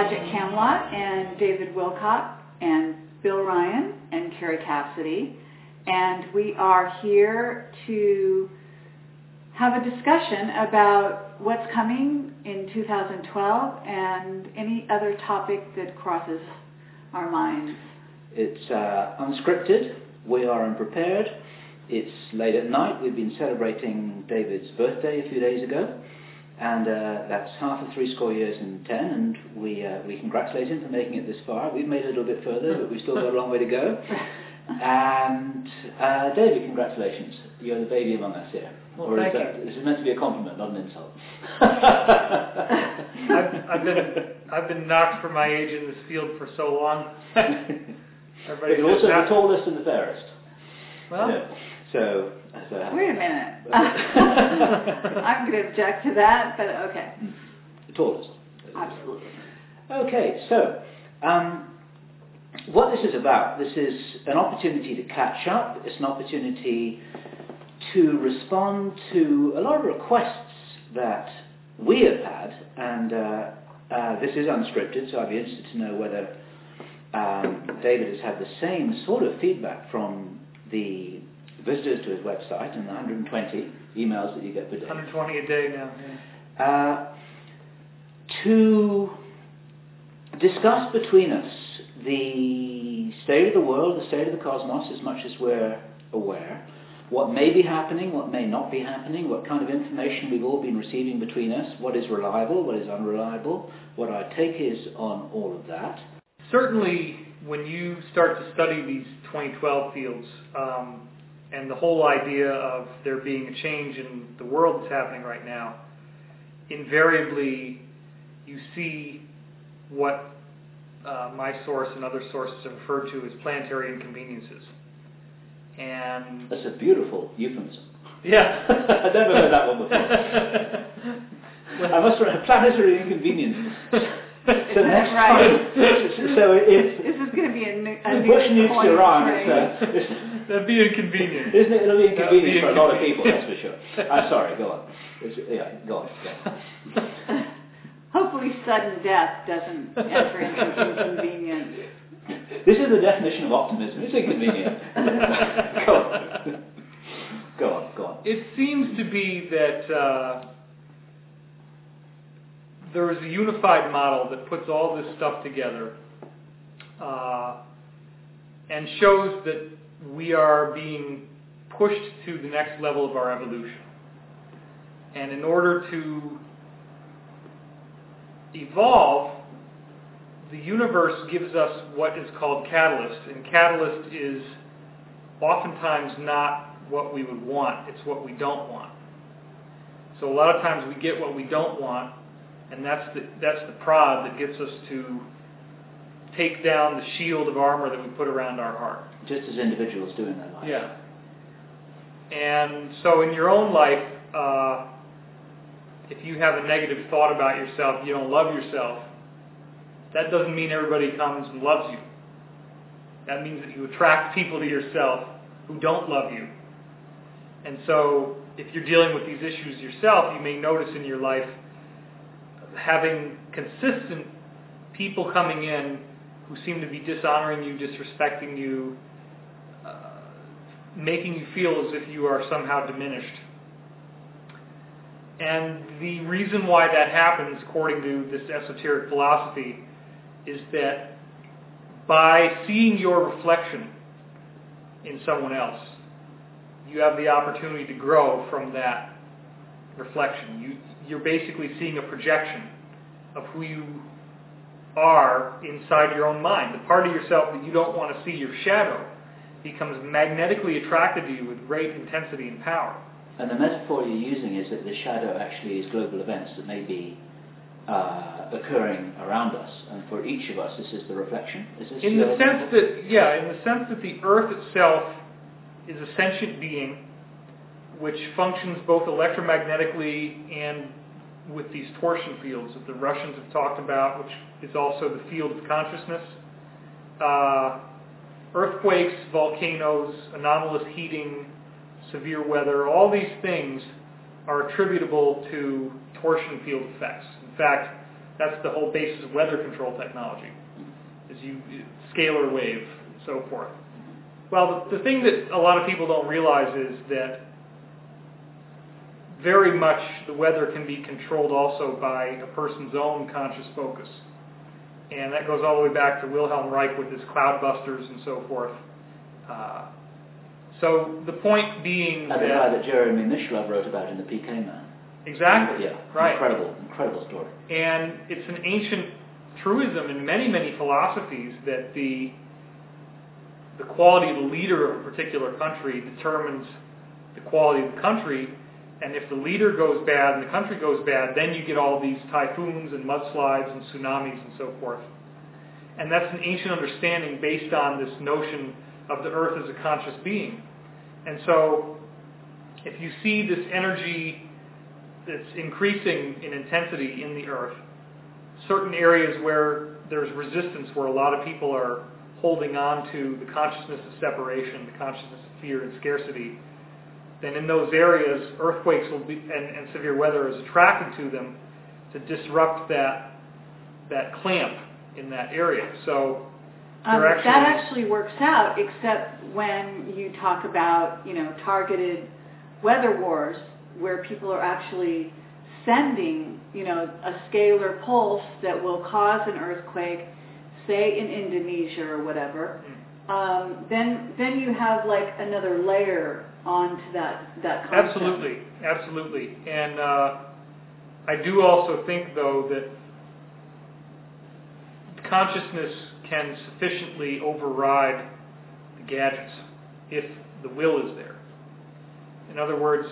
Magic Camelot and David Wilcock and Bill Ryan and Carrie Cassidy, and we are here to have a discussion about what's coming in 2012 and any other topic that crosses our minds. It's unscripted. We are unprepared. It's late at night. We've been celebrating David's birthday a few days ago, and that's half of 70 years and 10, and we congratulate him for making it this far. We've made it a little bit further, but we've still got a long way to go. And David, congratulations. You're the baby among us here. Well, thank you. This is meant to be a compliment, not an insult. I've been knocked for my age in this field for so long. But you're also the tallest and the fairest. Well, yeah. So wait a minute. I'm going to object to that, but okay. The tallest. Absolutely. Okay, so what this is about, this is an opportunity to catch up. It's an opportunity to respond to a lot of requests that we have had, and this is unscripted, so I'd be interested to know whether David has had the same sort of feedback from the visitors to his website and the 120 emails that you get per day. 120 a day now. Yeah. To discuss between us the state of the world, the state of the cosmos, as much as we're aware, what may be happening, what may not be happening, what kind of information we've all been receiving between us, what is reliable, what is unreliable, what our take is on all of that. Certainly, when you start to study these 2012 fields, and the whole idea of there being a change in the world that's happening right now, invariably you see what my source and other sources have referred to as planetary inconveniences. And that's a beautiful euphemism. Yeah. I've never heard that one before. I must have planetary inconveniences. So next right? So if this is going to be a new Bush nukes Iran, that'd be inconvenient. Isn't it? It'll be inconvenient for a lot of people, that's for sure. I'm sorry, go on. Go on. Hopefully sudden death doesn't enter into inconvenience. This is the definition of optimism. It's inconvenient. Go on. It seems to be that there is a unified model that puts all this stuff together and shows that we are being pushed to the next level of our evolution. And in order to evolve, the universe gives us what is called catalyst, and catalyst is oftentimes not what we would want, it's what we don't want. So a lot of times we get what we don't want, and that's the prod that gets us to take down the shield of armor that we put around our heart. Just as individuals do in their life. Yeah. And so in your own life, if you have a negative thought about yourself, you don't love yourself, that doesn't mean everybody comes and loves you. That means that you attract people to yourself who don't love you. And so if you're dealing with these issues yourself, you may notice in your life having consistent people coming in who seem to be dishonoring you, disrespecting you, making you feel as if you are somehow diminished. And the reason why that happens, according to this esoteric philosophy, is that by seeing your reflection in someone else, you have the opportunity to grow from that reflection. You're basically seeing a projection of who you are inside your own mind. The part of yourself that you don't want to see, your shadow, becomes magnetically attracted to you with great intensity and power. And the metaphor you're using is that the shadow actually is global events that may be occurring around us, and for each of us, this is the reflection. Is this in the sense that the Earth itself is a sentient being, which functions both electromagnetically and with these torsion fields that the Russians have talked about, which is also the field of consciousness. Earthquakes, volcanoes, anomalous heating, severe weather, all these things are attributable to torsion field effects. In fact, That's the whole basis of weather control technology, is scalar wave and so forth. Well, the thing that a lot of people don't realize is that very much the weather can be controlled also by a person's own conscious focus. And that goes all the way back to Wilhelm Reich with his cloudbusters and so forth. So the point being that... the guy that Jeremy Mishlove wrote about in The PK Man. Exactly. Yeah, right. Incredible story. And it's an ancient truism in many, many philosophies that the quality of the leader of a particular country determines the quality of the country. And if the leader goes bad and the country goes bad, then you get all these typhoons and mudslides and tsunamis and so forth. And that's an ancient understanding based on this notion of the earth as a conscious being. And so if you see this energy that's increasing in intensity in the earth, certain areas where there's resistance, where a lot of people are holding on to the consciousness of separation, the consciousness of fear and scarcity, then in those areas, earthquakes will be, and severe weather is attracted to them to disrupt that clamp in that area. So that actually works out, except when you talk about, targeted weather wars, where people are actually sending, a scalar pulse that will cause an earthquake, say in Indonesia or whatever. Then you have like another layer onto that concept. Absolutely. And I do also think, though, that consciousness can sufficiently override the gadgets if the will is there. In other words,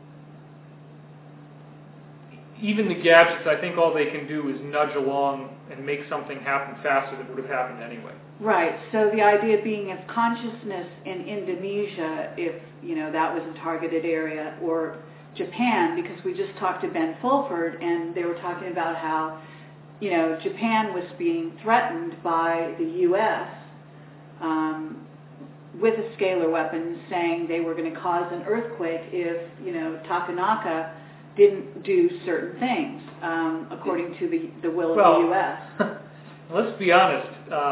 even the gadgets, I think all they can do is nudge along and make something happen faster that would have happened anyway. Right. So the idea being, if consciousness in Indonesia, if that was a targeted area, or Japan, because we just talked to Ben Fulford and they were talking about how Japan was being threatened by the U.S. With a scalar weapon, saying they were going to cause an earthquake if Takanaka didn't do certain things according to the will of the U.S. Let's be honest.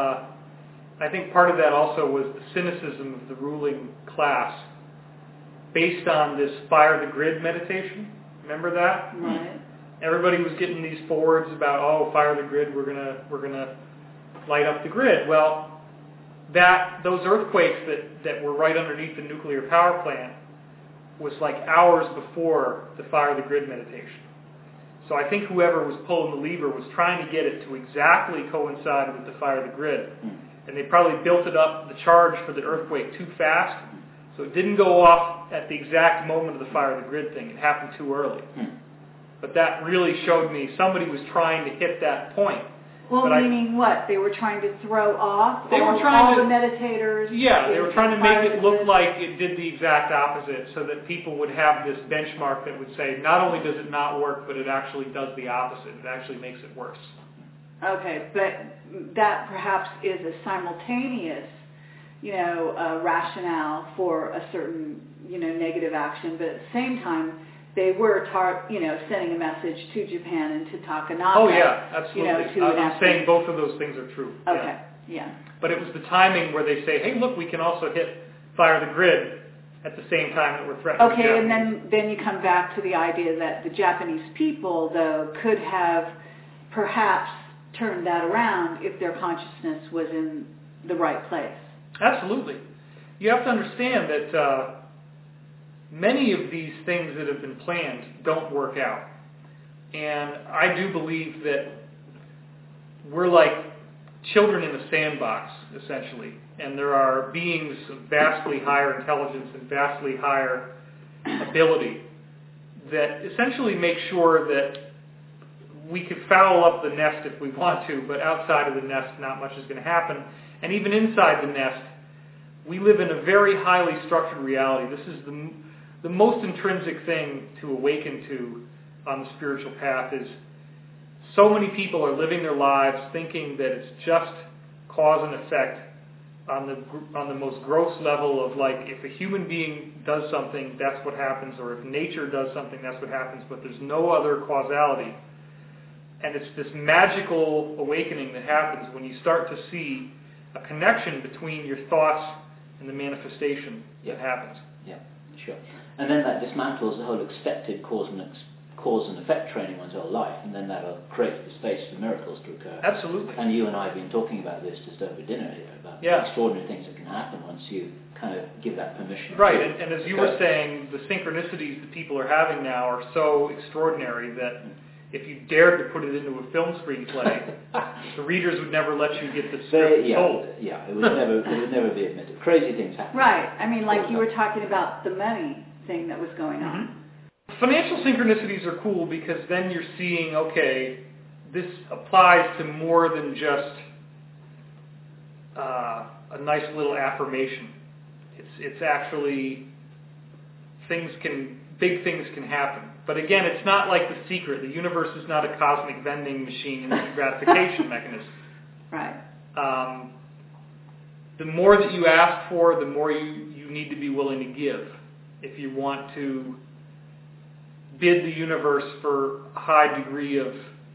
I think part of that also was the cynicism of the ruling class, based on this fire the grid meditation. Remember that? Right. Everybody was getting these forwards about, fire the grid. We're gonna light up the grid. Well, those earthquakes that were right underneath the nuclear power plant was like hours before the fire the grid meditation. So I think whoever was pulling the lever was trying to get it to exactly coincide with the fire the grid. And they probably built it up, the charge for the earthquake, too fast. So it didn't go off at the exact moment of the fire the grid thing. It happened too early. But that really showed me somebody was trying to hit that point. Well, but meaning what? They were trying to throw off all the meditators? Yeah, they were trying to make it look like it did the exact opposite, so that people would have this benchmark that would say, not only does it not work, but it actually does the opposite. It actually makes it worse. Okay, but that perhaps is a simultaneous, rationale for a certain, negative action, but at the same time, they were, sending a message to Japan and to Takanaka. Oh yeah, absolutely. I'm saying both of those things are true. Okay, yeah. But it was the timing where they say, hey, look, we can also hit fire the grid at the same time that we're threatening. Okay, and then you come back to the idea that the Japanese people, though, could have perhaps turned that around if their consciousness was in the right place. Absolutely. You have to understand that many of these things that have been planned don't work out. And I do believe that we're like children in a sandbox, essentially. And there are beings of vastly higher intelligence and vastly higher ability that essentially make sure that we could foul up the nest if we want to, but outside of the nest, not much is going to happen. And even inside the nest, we live in a very highly structured reality. This is the most intrinsic thing to awaken to on the spiritual path is so many people are living their lives thinking that it's just cause and effect on the most gross level of, like, if a human being does something, that's what happens, or if nature does something, that's what happens, but there's no other causality. And it's this magical awakening that happens when you start to see a connection between your thoughts and the manifestation that happens. Yeah, sure. And then that dismantles the whole expected cause and effect training one's whole life, and then that'll create the space for miracles to occur. Absolutely. And you and I have been talking about this just over dinner here, about the extraordinary things that can happen once you kind of give that permission. Right, and as you were saying, the synchronicities that people are having now are so extraordinary that if you dared to put it into a film screenplay, the readers would never let you get the script sold. Yeah, it would never be admitted. Crazy things happen. Right. I mean, like you were talking about the money thing that was going on. Mm-hmm. Financial synchronicities are cool because then you're seeing, okay, this applies to more than just a nice little affirmation. It's actually big things can happen. But again, it's not like The Secret. The universe is not a cosmic vending machine and a gratification mechanism. Right. The more that you ask for, the more you need to be willing to give. If you want to bid the universe for a high degree of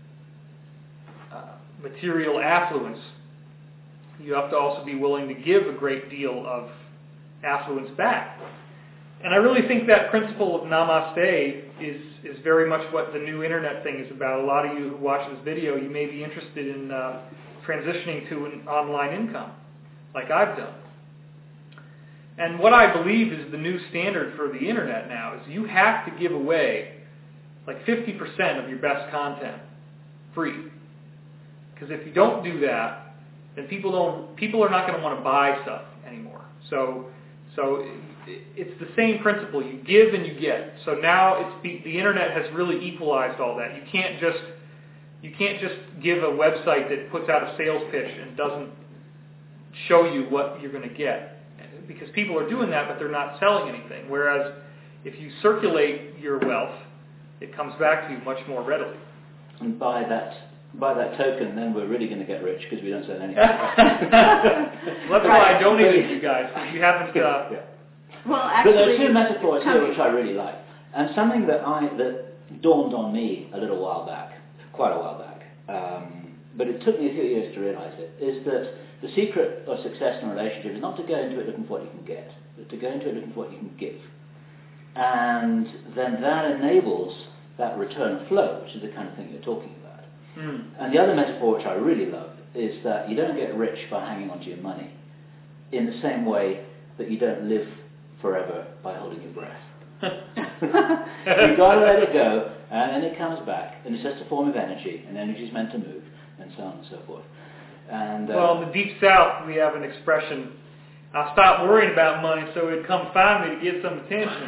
material affluence, you have to also be willing to give a great deal of affluence back. And I really think that principle of namaste is very much what the new internet thing is about. A lot of you who watch this video, you may be interested in transitioning to an online income, like I've done. And what I believe is the new standard for the internet now is you have to give away like 50% of your best content free. Because if you don't do that, then people are not going to want to buy stuff anymore. So it's the same principle. You give and you get. So now the internet has really equalized all that. You can't just give a website that puts out a sales pitch and doesn't show you what you're going to get. Because people are doing that, but they're not selling anything. Whereas if you circulate your wealth, it comes back to you much more readily. And by that token, then we're really going to get rich because we don't sell anything. Well, that's why I donated to you guys. You haven't. Well, actually, but there are two metaphors here which I really like, and something that dawned on me quite a while back, but it took me a few years to realise it, is that the secret of success in a relationship is not to go into it looking for what you can get, but to go into it looking for what you can give. And then that enables that return flow, which is the kind of thing you're talking about. Mm. And the other metaphor which I really love is that you don't get rich by hanging onto your money in the same way that you don't live forever by holding your breath. You've got to let it go, and then it comes back, and it's just a form of energy, and energy is meant to move, and so on and so forth. And well, in the Deep South, we have an expression, I stopped worrying about money so it'd come find me to get some attention.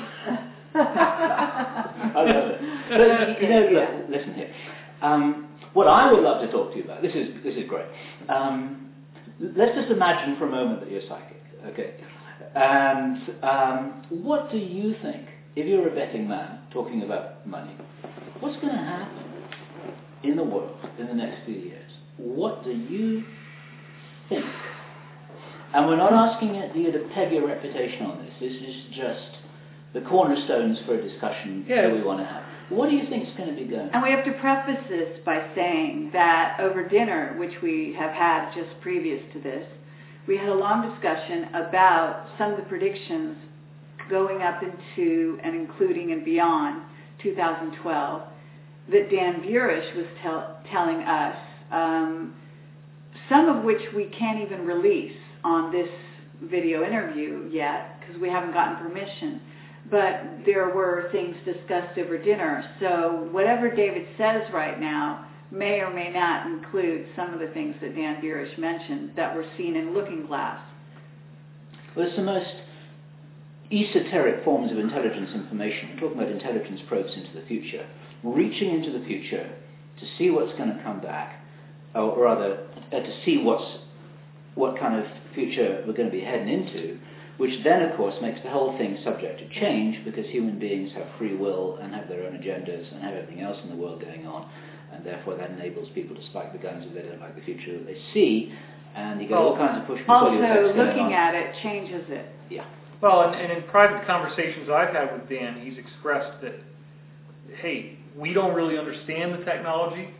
I love it. But, look, listen here. What I would love to talk to you about, this is great. Let's just imagine for a moment that you're psychic, okay? And what do you think, if you're a betting man talking about money, what's going to happen in the world in the next few years? What do you think? And we're not asking you to peg your reputation on this. This is just the cornerstones for a discussion that we want to have. What do you think is going to be going on? And we have to preface this by saying that over dinner, which we have had just previous to this, we had a long discussion about some of the predictions going up into and including and beyond 2012 that Dan Burish was telling us, some of which we can't even release on this video interview yet because we haven't gotten permission. But there were things discussed over dinner. So whatever David says right now may or may not include some of the things that Dan Burish mentioned that were seen in Looking Glass. Well, it's the most esoteric forms of intelligence information. We're talking about intelligence probes into the future, reaching into the future to see what's going to come back, or rather to see what kind of future we're going to be heading into, which then, of course, makes the whole thing subject to change because human beings have free will and have their own agendas and have everything else in the world going on, and therefore that enables people to spike the guns if they don't like the future that they see, and you get all kinds of push-pull effects going on. Also, looking at it changes it. Yeah. Well, and in private conversations I've had with Dan, he's expressed that, hey, we don't really understand the technology,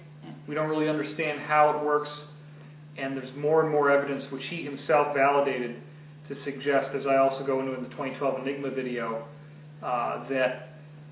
We don't really understand how it works, and there's more and more evidence, which he himself validated, to suggest, as I also go into in the 2012 Enigma video, that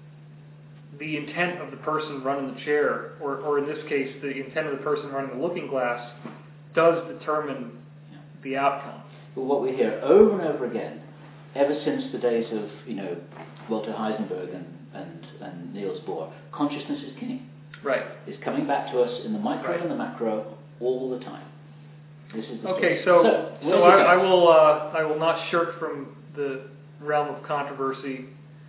the intent of the person running the chair, or in this case, the intent of the person running the looking glass, does determine the outcome. Well, what we hear over and over again, ever since the days of, Walter Heisenberg and Niels Bohr, consciousness is king. Right. It's coming back to us in the micro and the macro all the time. This is the okay, story. so I will not shirk from the realm of controversy.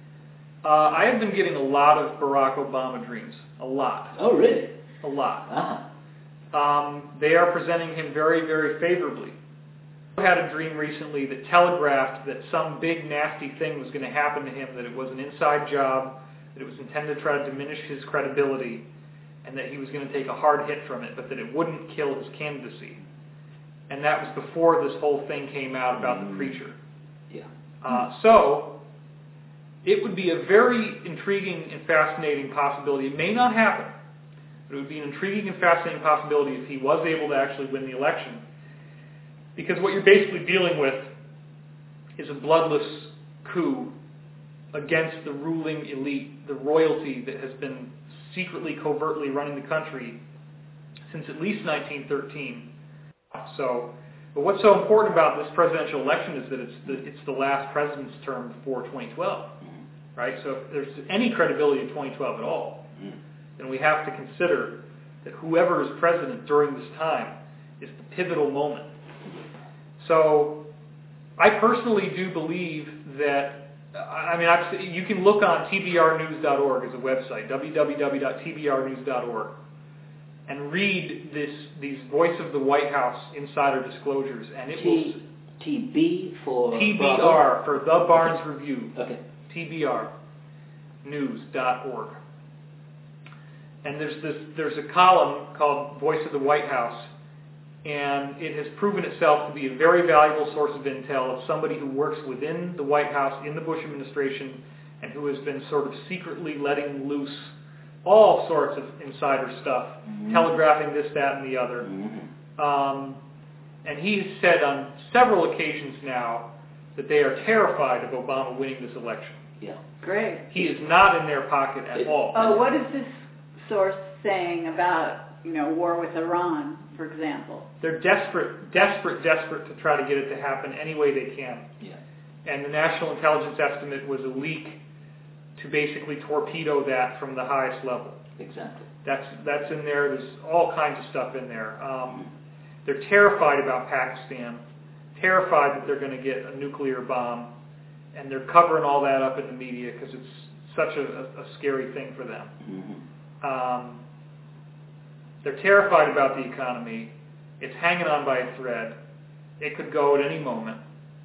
I have been getting a lot of Barack Obama dreams. A lot. Oh, really? A lot. Uh-huh. They are presenting him very, very favorably. I had a dream recently that telegraphed that some big nasty thing was going to happen to him, that it was an inside job, that it was intended to try to diminish his credibility, and that he was going to take a hard hit from it, but that it wouldn't kill his candidacy. And that was before this whole thing came out about the preacher. Yeah. So, it would be a very intriguing and fascinating possibility. It may not happen, but it would be an intriguing and fascinating possibility if he was able to actually win the election. Because what you're basically dealing with is a bloodless coup against the ruling elite, the royalty that has been secretly, covertly running the country since at least 1913. So, but what's so important about this presidential election is that it's the last president's term before 2012, right? So if there's any credibility in 2012 at all, then we have to consider that whoever is president during this time is the pivotal moment. So I personally do believe that, you can look on tbrnews.org as a website, www.tbrnews.org, and read these Voice of the White House insider disclosures, and it will... TB for... TBR, for The Barnes Review. Okay. tbrnews.org. And there's a column called Voice of the White House, and it has proven itself to be a very valuable source of intel of somebody who works within the White House in the Bush administration and who has been sort of secretly letting loose all sorts of insider stuff, telegraphing this, that, and the other. And he's said on several occasions now that they are terrified of Obama winning this election. Yeah. Great. He is not in their pocket at all. Oh, what is this source saying about, war with Iran, for example? They're desperate to try to get it to happen any way they can. Yeah. And the National Intelligence Estimate was a leak to basically torpedo that from the highest level. Exactly. That's in there. There's all kinds of stuff in there. They're terrified about Pakistan, terrified that they're going to get a nuclear bomb, and they're covering all that up in the media because it's such a scary thing for them. They're terrified about the economy. It's hanging on by a thread. It could go at any moment.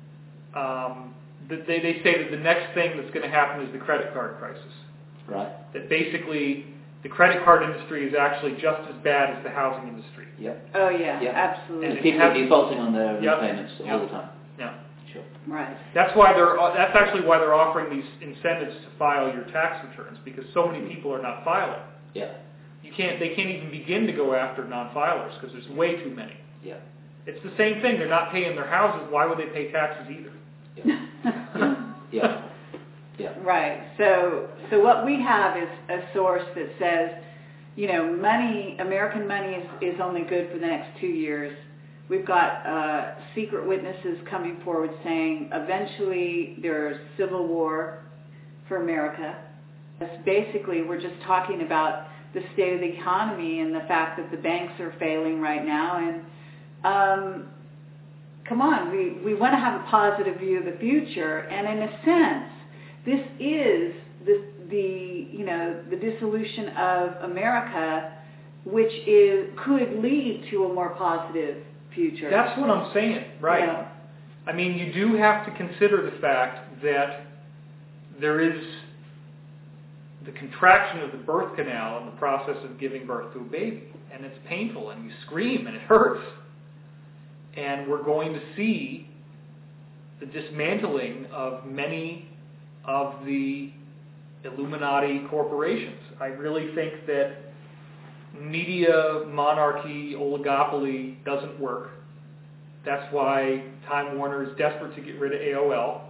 They say that the next thing that's going to happen is the credit card crisis. Right. That basically the credit card industry is actually just as bad as the housing industry. Yep. Oh, yeah, Yep. absolutely. And people are defaulting on their Yep. repayments all Yep. the time. Yeah. Sure. Right. That's actually why they're offering these incentives to file your tax returns, because so many people are not filing. Yeah. They can't even begin to go after non-filers because there's way too many. Yeah. It's the same thing. They're not paying their houses. Why would they pay taxes either? Yeah. Yeah. Yeah. Right. So what we have is a source that says, American money is only good for the next 2 years. We've got secret witnesses coming forward saying eventually there's civil war for America. Basically, we're just talking about the state of the economy and the fact that the banks are failing right now. And come on, we want to have a positive view of the future. And in a sense, this is the dissolution of America, which could lead to a more positive future. That's what I'm saying, right? Yeah. I mean, you do have to consider the fact that there is the contraction of the birth canal in the process of giving birth to a baby. And it's painful, and you scream, and it hurts. And we're going to see the dismantling of many of the Illuminati corporations. I really think that media monarchy, oligopoly doesn't work. That's why Time Warner is desperate to get rid of AOL.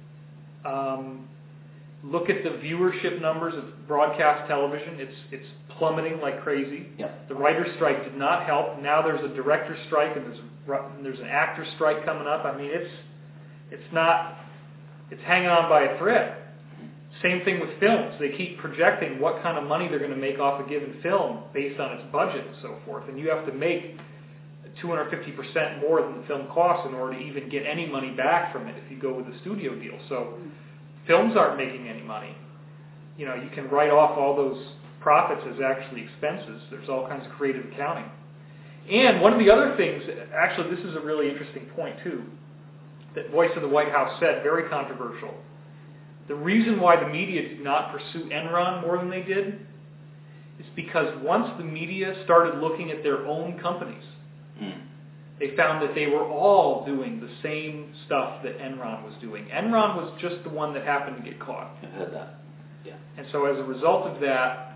Look at the viewership numbers of broadcast television. It's plummeting like crazy. Yep. The writer's strike did not help. Now there's a director's strike and there's an actor's strike coming up. I mean, it's hanging on by a thread. Same thing with films. They keep projecting what kind of money they're going to make off a given film based on its budget and so forth. And you have to make 250% more than the film costs in order to even get any money back from it if you go with a studio deal. So films aren't making any money. You know, you can write off all those profits as actually expenses. There's all kinds of creative accounting. And one of the other things, actually this is a really interesting point too, that Voice of the White House said, very controversial. The reason why the media did not pursue Enron more than they did is because once the media started looking at their own companies, they found that they were all doing the same stuff that Enron was doing. Enron was just the one that happened to get caught. I've heard that. Yeah. And so as a result of that,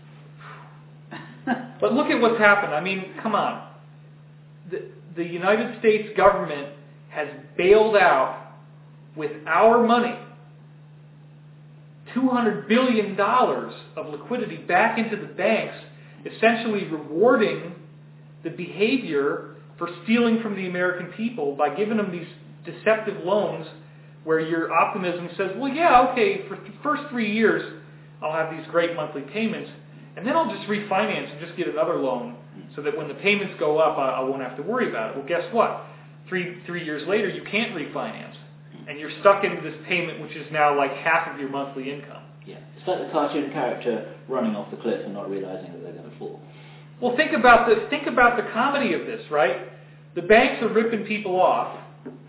but look at what's happened. I mean, come on. The United States government has bailed out, with our money, $200 billion of liquidity back into the banks, essentially rewarding the behavior for stealing from the American people by giving them these deceptive loans where your optimism says, well, yeah, okay, for the first 3 years, I'll have these great monthly payments, and then I'll just refinance and just get another loan so that when the payments go up, I won't have to worry about it. Well, guess what? Three years later, you can't refinance, and you're stuck into this payment, which is now like half of your monthly income. Yeah, it's like the cartoon character running off the cliff and not realizing that they're going to fall. Well, think about the comedy of this, right? The banks are ripping people off.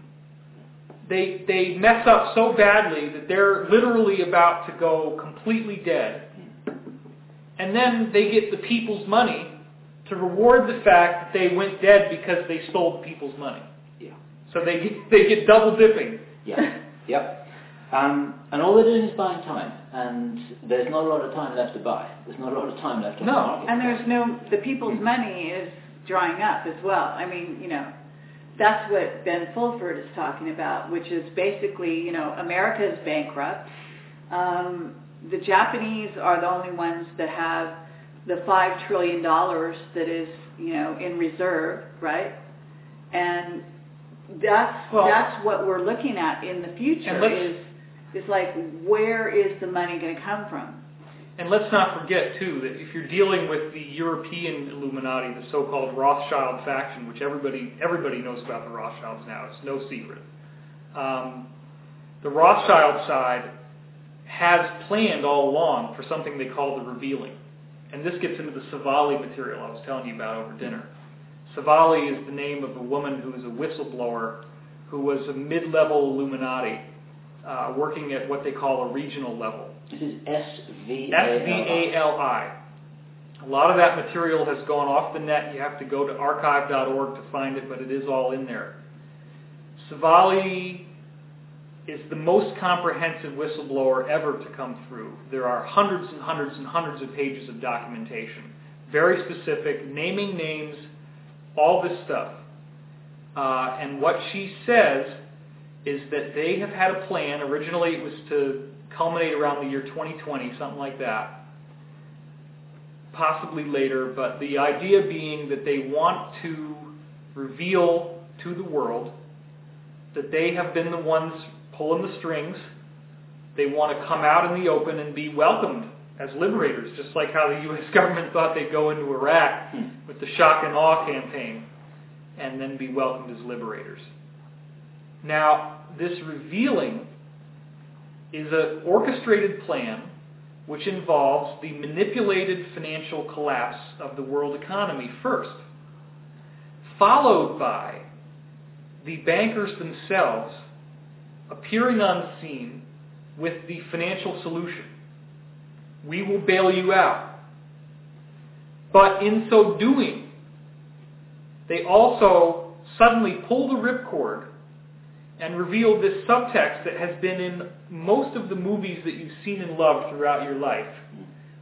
They mess up so badly that they're literally about to go completely dead. And then they get the people's money to reward the fact that they went dead because they stole the people's money. Yeah. So they get double dipping. Yeah. Yep. And all they're doing is buying time, and there's not a lot of time left to buy. There's not a lot of time left on the market. And the people's money is drying up as well. I mean, you know, that's what Ben Fulford is talking about, which is basically, you know, America is bankrupt. The Japanese are the only ones that have the $5 trillion that is, you know, in reserve, right? And that's what we're looking at in the future is like, where is the money going to come from? And let's not forget, too, that if you're dealing with the European Illuminati, the so-called Rothschild faction, which everybody knows about the Rothschilds now, it's no secret. The Rothschild side has planned all along for something they call the revealing. And this gets into the Savali material I was telling you about over dinner. Savali is the name of a woman who is a whistleblower who was a mid-level Illuminati working at what they call a regional level. This is SVALI. SVALI. A lot of that material has gone off the net. You have to go to archive.org to find it, but it is all in there. Savali is the most comprehensive whistleblower ever to come through. There are hundreds and hundreds and hundreds of pages of documentation. Very specific, naming names, all this stuff. And what she says is that they have had a plan. Originally it was to culminate around the year 2020, something like that. Possibly later, but the idea being that they want to reveal to the world that they have been the ones pulling the strings. They want to come out in the open and be welcomed as liberators, just like how the U.S. government thought they'd go into Iraq with the shock and awe campaign and then be welcomed as liberators. Now, this revealing is an orchestrated plan which involves the manipulated financial collapse of the world economy first, followed by the bankers themselves appearing on the scene with the financial solution. We will bail you out. But in so doing, they also suddenly pull the ripcord and reveal this subtext that has been in most of the movies that you've seen and loved throughout your life,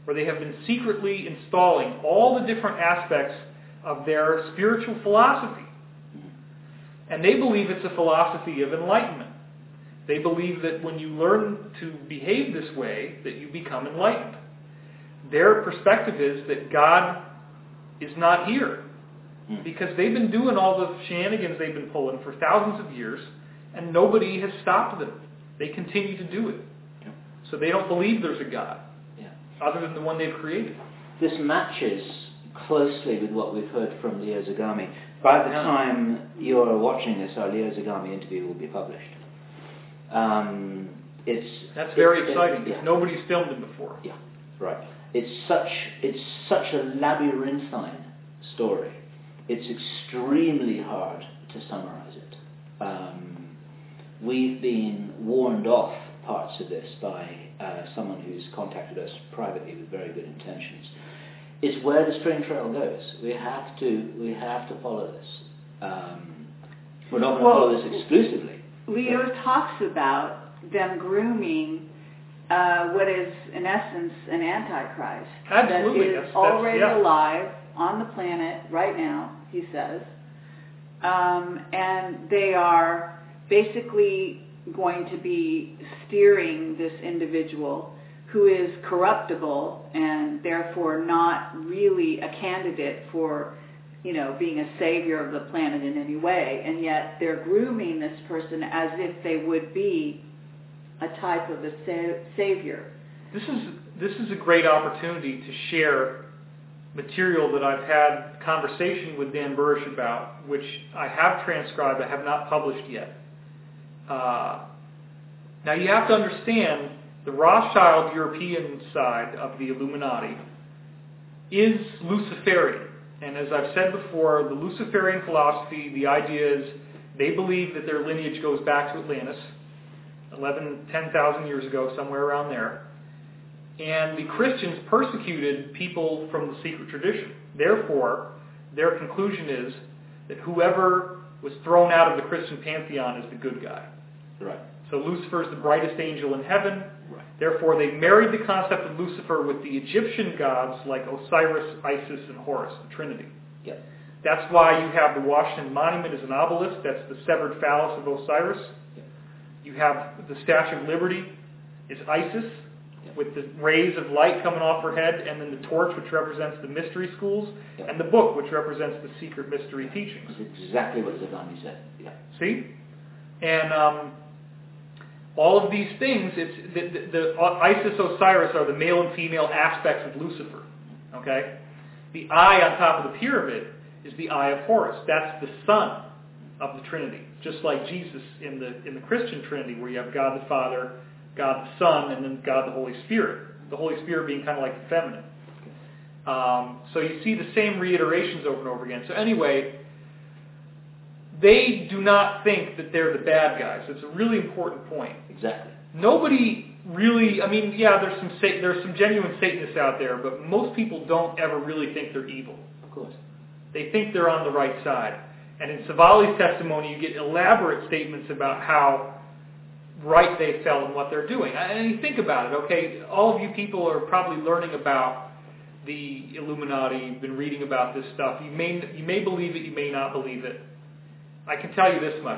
where they have been secretly installing all the different aspects of their spiritual philosophy. And they believe it's a philosophy of enlightenment. They believe that when you learn to behave this way, that you become enlightened. Their perspective is that God is not here, because they've been doing all the shenanigans they've been pulling for thousands of years, and nobody has stopped them. They continue to do it. Yeah. So they don't believe there's a God, Yeah. other than the one they've created. This matches closely with what we've heard from Leo Zagami. By the time you're watching this, our Leo Zagami interview will be published. That's very exciting, because nobody's filmed it before. Yeah, right. It's such a labyrinthine story. It's extremely hard to summarize it. We've been warned off parts of this by someone who's contacted us privately with very good intentions. It's where the string trail goes. We have to follow this. We're not going to follow this exclusively. Leo talks about them grooming what is, in essence, an antichrist. Absolutely. That is already alive on the planet right now, he says. And they are basically going to be steering this individual who is corruptible and therefore not really a candidate for, being a savior of the planet in any way. And yet they're grooming this person as if they would be a type of a savior. This is a great opportunity to share material that I've had conversation with Dan Burrish about, which I have transcribed, I have not published yet. Now you have to understand, the Rothschild European side of the Illuminati is Luciferian. And as I've said before, the Luciferian philosophy, the idea is they believe that their lineage goes back to Atlantis, 10,000 years ago, somewhere around there. And the Christians persecuted people from the secret tradition. Therefore, their conclusion is that whoever was thrown out of the Christian pantheon is the good guy. Right. So Lucifer is the brightest angel in heaven. Right. Therefore, they married the concept of Lucifer with the Egyptian gods like Osiris, Isis, and Horus, the Trinity. Yep. That's why you have the Washington Monument as an obelisk. That's the severed phallus of Osiris. Yep. You have the Statue of Liberty is Isis, with the rays of light coming off her head, and then the torch, which represents the mystery schools, and the book, which represents the secret mystery teachings. That's exactly what Zagami said. Yeah. See? And all of these things, it's the Isis, Osiris are the male and female aspects of Lucifer. Okay? The eye on top of the pyramid is the eye of Horus. That's the son of the Trinity. Just like Jesus in the Christian Trinity, where you have God the Father, God the Son, and then God the Holy Spirit. The Holy Spirit being kind of like the feminine. So you see the same reiterations over and over again. So anyway, they do not think that they're the bad guys. It's a really important point. Exactly. Nobody really, there's some genuine Satanists out there, but most people don't ever really think they're evil. Of course. They think they're on the right side. And in Savali's testimony, you get elaborate statements about how right they felt in what they're doing. And you think about it, okay, all of you people are probably learning about the Illuminati, you've been reading about this stuff. You may believe it, you may not believe it. I can tell you this much.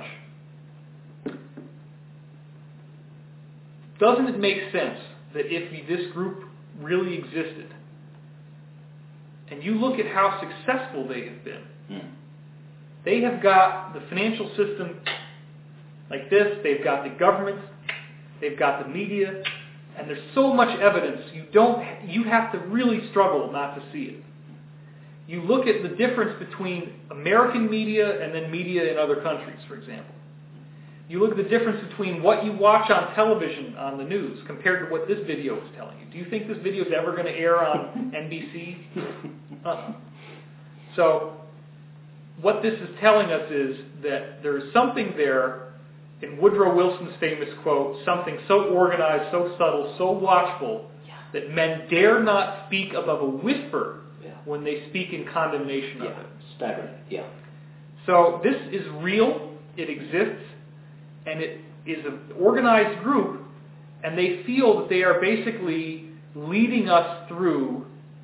Doesn't it make sense that if this group really existed, and you look at how successful they have been, they have got the financial system like this, they've got the government, they've got the media, and there's so much evidence, you have to really struggle not to see it. You look at the difference between American media and then media in other countries, for example. You look at the difference between what you watch on television on the news compared to what this video is telling you. Do you think this video is ever going to air on NBC? So what this is telling us is that there's something there in Woodrow Wilson's famous quote, something so organized, so subtle, so watchful, that men dare not speak above a whisper when they speak in condemnation of it. Staggering. Yeah. So this is real, it exists, and it is an organized group, and they feel that they are basically leading us through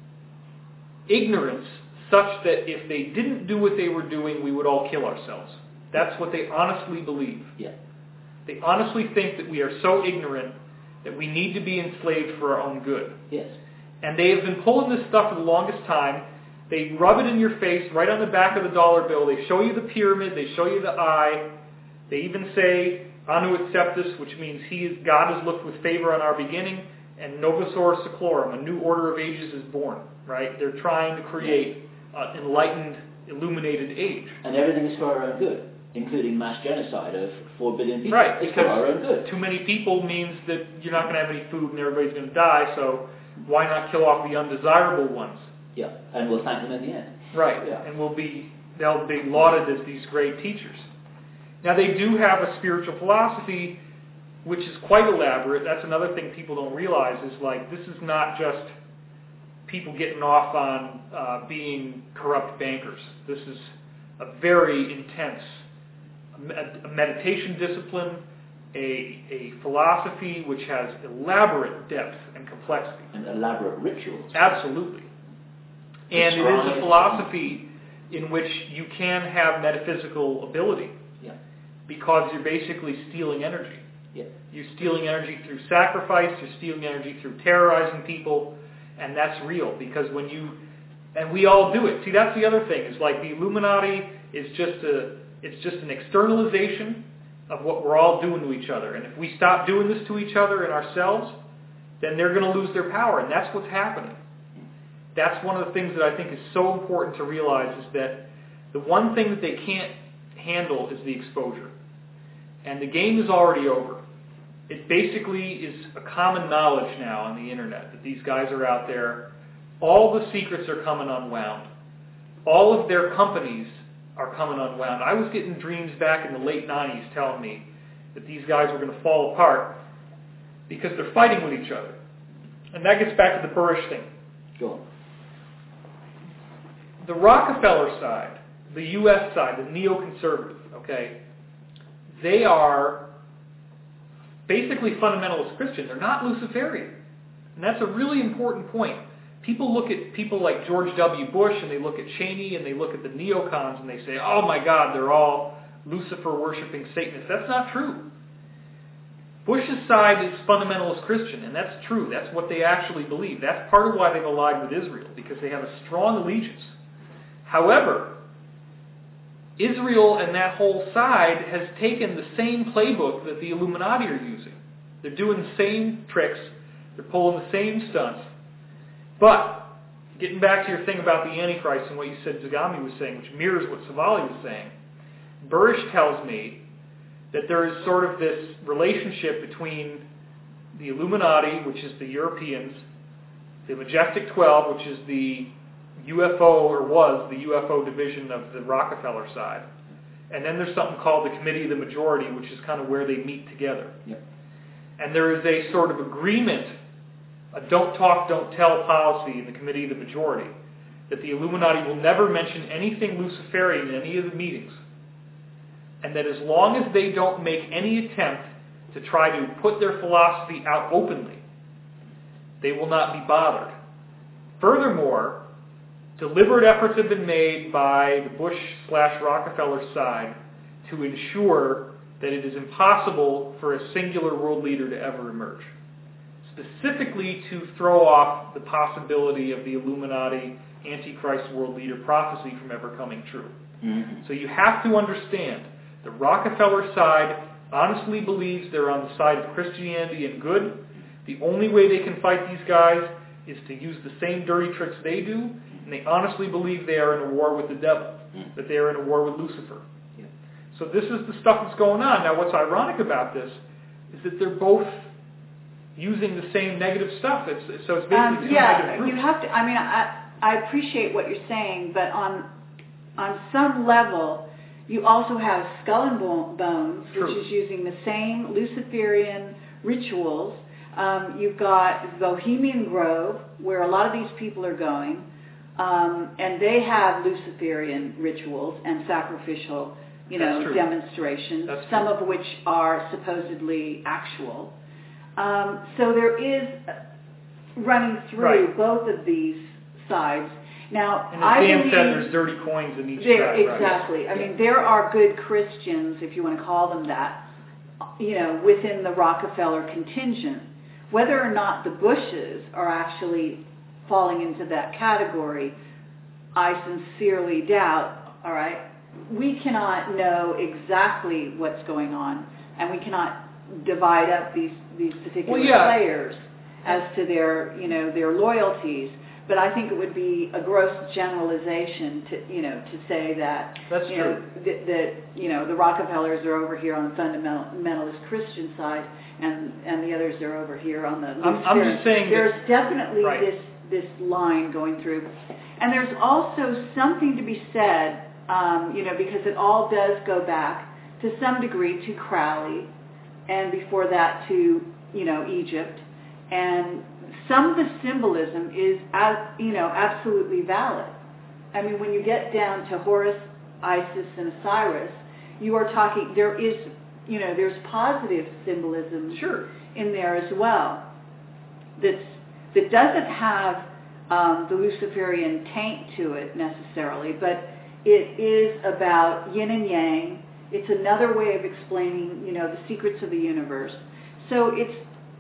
ignorance such that if they didn't do what they were doing, we would all kill ourselves. That's what they honestly believe. Yeah. They honestly think that we are so ignorant that we need to be enslaved for our own good. Yes. And they have been pulling this stuff for the longest time. They rub it in your face right on the back of the dollar bill. They show you the pyramid. They show you the eye. They even say, Anu Acceptus, which means God has looked with favor on our beginning, and Novus Ordo Seclorum, a new order of ages is born. Right? They're trying to create an enlightened, illuminated age. And everything is for our own good, including mass genocide of 4 billion people. Right, It's for our own good. Too many people means that you're not going to have any food and everybody's going to die, so why not kill off the undesirable ones? Yeah, and we'll thank them in the end. Right, Yeah. and they'll be lauded as these great teachers. Now they do have a spiritual philosophy which is quite elaborate. That's another thing people don't realize is like this is not just people getting off on being corrupt bankers. This is a very intense a meditation discipline, a philosophy which has elaborate depth and complexity. And elaborate rituals. Absolutely. And it is a philosophy in which you can have metaphysical ability. Yeah. Because you're basically stealing energy. Yeah. You're stealing energy through sacrifice, you're stealing energy through terrorizing people, and that's real. Because when you, and we all do it. See, that's the other thing, is like the Illuminati is it's just an externalization of what we're all doing to each other. And if we stop doing this to each other and ourselves, then they're going to lose their power, and that's what's happening. That's one of the things that I think is so important to realize is that the one thing that they can't handle is the exposure. And the game is already over. It basically is a common knowledge now on the internet that these guys are out there. All the secrets are coming unwound. All of their companies are coming unwound. I was getting dreams back in the late 90s telling me that these guys were going to fall apart because they're fighting with each other. And that gets back to the Burrish thing. Sure. The Rockefeller side, the U.S. side, the neoconservative, okay, they are basically fundamentalist Christian. They're not Luciferian. And that's a really important point. People look at people like George W. Bush and they look at Cheney and they look at the neocons and they say, oh my God, they're all Lucifer-worshipping Satanists. That's not true. Bush's side is fundamentalist Christian, and that's true. That's what they actually believe. That's part of why they've allied with Israel, because they have a strong allegiance. However, Israel and that whole side has taken the same playbook that the Illuminati are using. They're doing the same tricks. They're pulling the same stunts. But, getting back to your thing about the Antichrist and what you said Zagami was saying, which mirrors what Savali was saying, Burrish tells me that there is sort of this relationship between the Illuminati, which is the Europeans, the Majestic 12, which is the UFO, or was the UFO division of the Rockefeller side. And then there's something called the Committee of the Majority, which is kind of where they meet together. Yep. And there is a sort of agreement, a don't talk, don't tell policy in the Committee of the Majority, that the Illuminati will never mention anything Luciferian in any of the meetings. And that as long as they don't make any attempt to try to put their philosophy out openly, they will not be bothered. Furthermore, deliberate efforts have been made by the Bush/Rockefeller side to ensure that it is impossible for a singular world leader to ever emerge. Specifically to throw off the possibility of the Illuminati Antichrist world leader prophecy from ever coming true. Mm-hmm. So you have to understand, the Rockefeller side honestly believes they're on the side of Christianity and good. The only way they can fight these guys is to use the same dirty tricks they do, and they honestly believe they are in a war with the devil, that they are in a war with Lucifer. Yeah. So this is the stuff that's going on. Now what's ironic about this is that they're both using the same negative stuff. So it's basically two negative groups. You have to, I mean, I appreciate what you're saying, but on some level, you also have Skull and Bones, True. which is using the same Luciferian rituals. You've got Bohemian Grove, where a lot of these people are going, and they have Luciferian rituals and sacrificial, That's true. demonstrations, That's some true. of which are supposedly actual. So there is running through Right. both of these sides. Now, And I as Dan believe said, there's dirty coins in each there, side. Right? exactly. I mean, there are good Christians, if you want to call them that, within the Rockefeller contingent. Whether or not the Bushes are actually falling into that category, I sincerely doubt, all right? We cannot know exactly what's going on, and we cannot divide up these particular players as to their loyalties. But I think it would be a gross generalization to say that That's true. that the Rockefellers are over here on the fundamentalist Christian side, and the others are over here on the. I'm just saying there's definitely right. this line going through, and there's also something to be said, because it all does go back to some degree to Crowley, and before that to Egypt, and some of the symbolism is absolutely valid. I mean, when you get down to Horus, Isis, and Osiris, you are talking. There is there's positive symbolism in there as well. That doesn't have the Luciferian taint to it necessarily, but it is about yin and yang. It's another way of explaining, the secrets of the universe. So it's,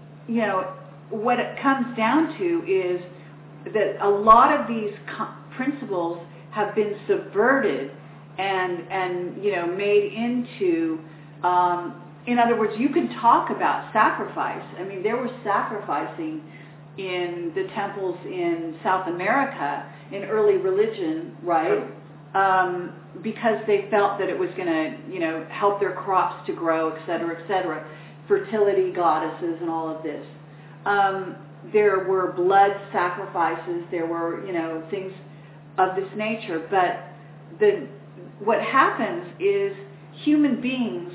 what it comes down to is that a lot of these principles have been subverted and made into. In other words, you can talk about sacrifice. I mean, there was sacrificing in the temples in South America in early religion, right? Because they felt that it was going to, help their crops to grow, et cetera, fertility goddesses and all of this. There were blood sacrifices. There were, things of this nature. But what happens is human beings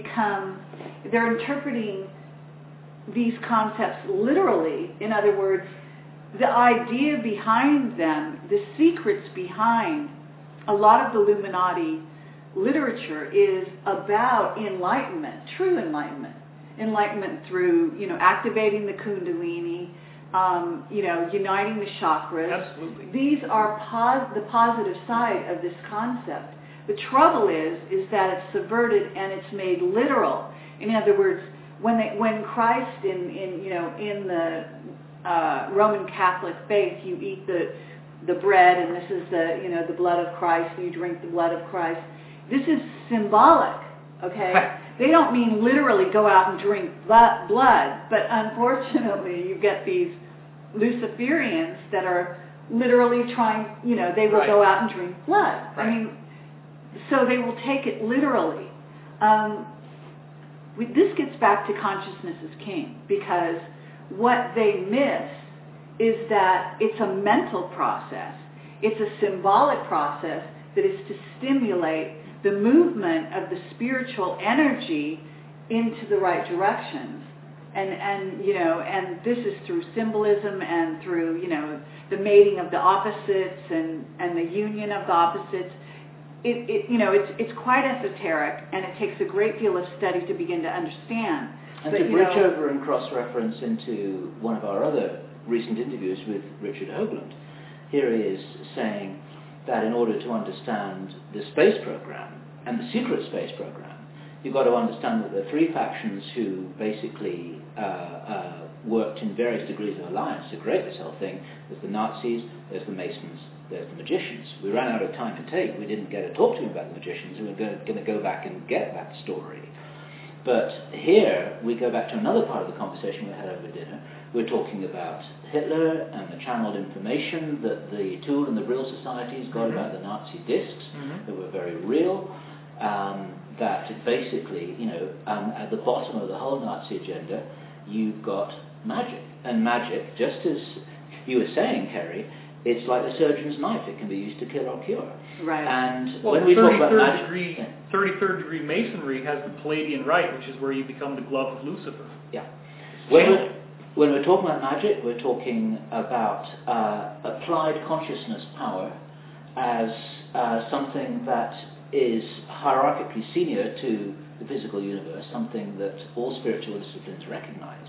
they're interpreting these concepts literally. In other words, the idea behind them, the secrets behind a lot of the Illuminati literature is about enlightenment, true enlightenment. Enlightenment through, activating the Kundalini, uniting the chakras. Absolutely. These are the positive side of this concept. The trouble is that it's subverted and it's made literal. In other words, when Christ in the Roman Catholic faith, you eat the bread and this is the blood of Christ. You drink the blood of Christ. This is symbolic. Okay, they don't mean literally go out and drink blood, but unfortunately, you get these Luciferians that are literally trying. They will go out and drink blood. Right. I mean. So they will take it literally. This gets back to consciousness is king, because what they miss is that it's a mental process. It's a symbolic process that is to stimulate the movement of the spiritual energy into the right directions. And this is through symbolism and through, the mating of the opposites and the union of the opposites. It's quite esoteric, and it takes a great deal of study to begin to understand. And to bridge over and cross-reference into one of our other recent interviews with Richard Hoagland, here he is saying that in order to understand the space program and the secret space program, you've got to understand that there are three factions who basically worked in various degrees of alliance to create this whole thing. There's the Nazis, there's the Masons, there's the magicians. We ran out of time to tape. We didn't get to talk to him about the magicians. We were going to go back and get that story. But here, we go back to another part of the conversation we had over dinner. We're talking about Hitler and the channeled information that the Tool and the Brill Societies got about the Nazi discs that were very real. That basically, at the bottom of the whole Nazi agenda, you've got magic. And magic, just as you were saying, Kerry, it's like the surgeon's knife. It can be used to kill or cure. Right. And when we talk about magic... 33rd degree masonry has the Palladian Rite, which is where you become the glove of Lucifer. Yeah. When we're talking about magic, we're talking about applied consciousness power as something that is hierarchically senior to the physical universe, something that all spiritual disciplines recognize.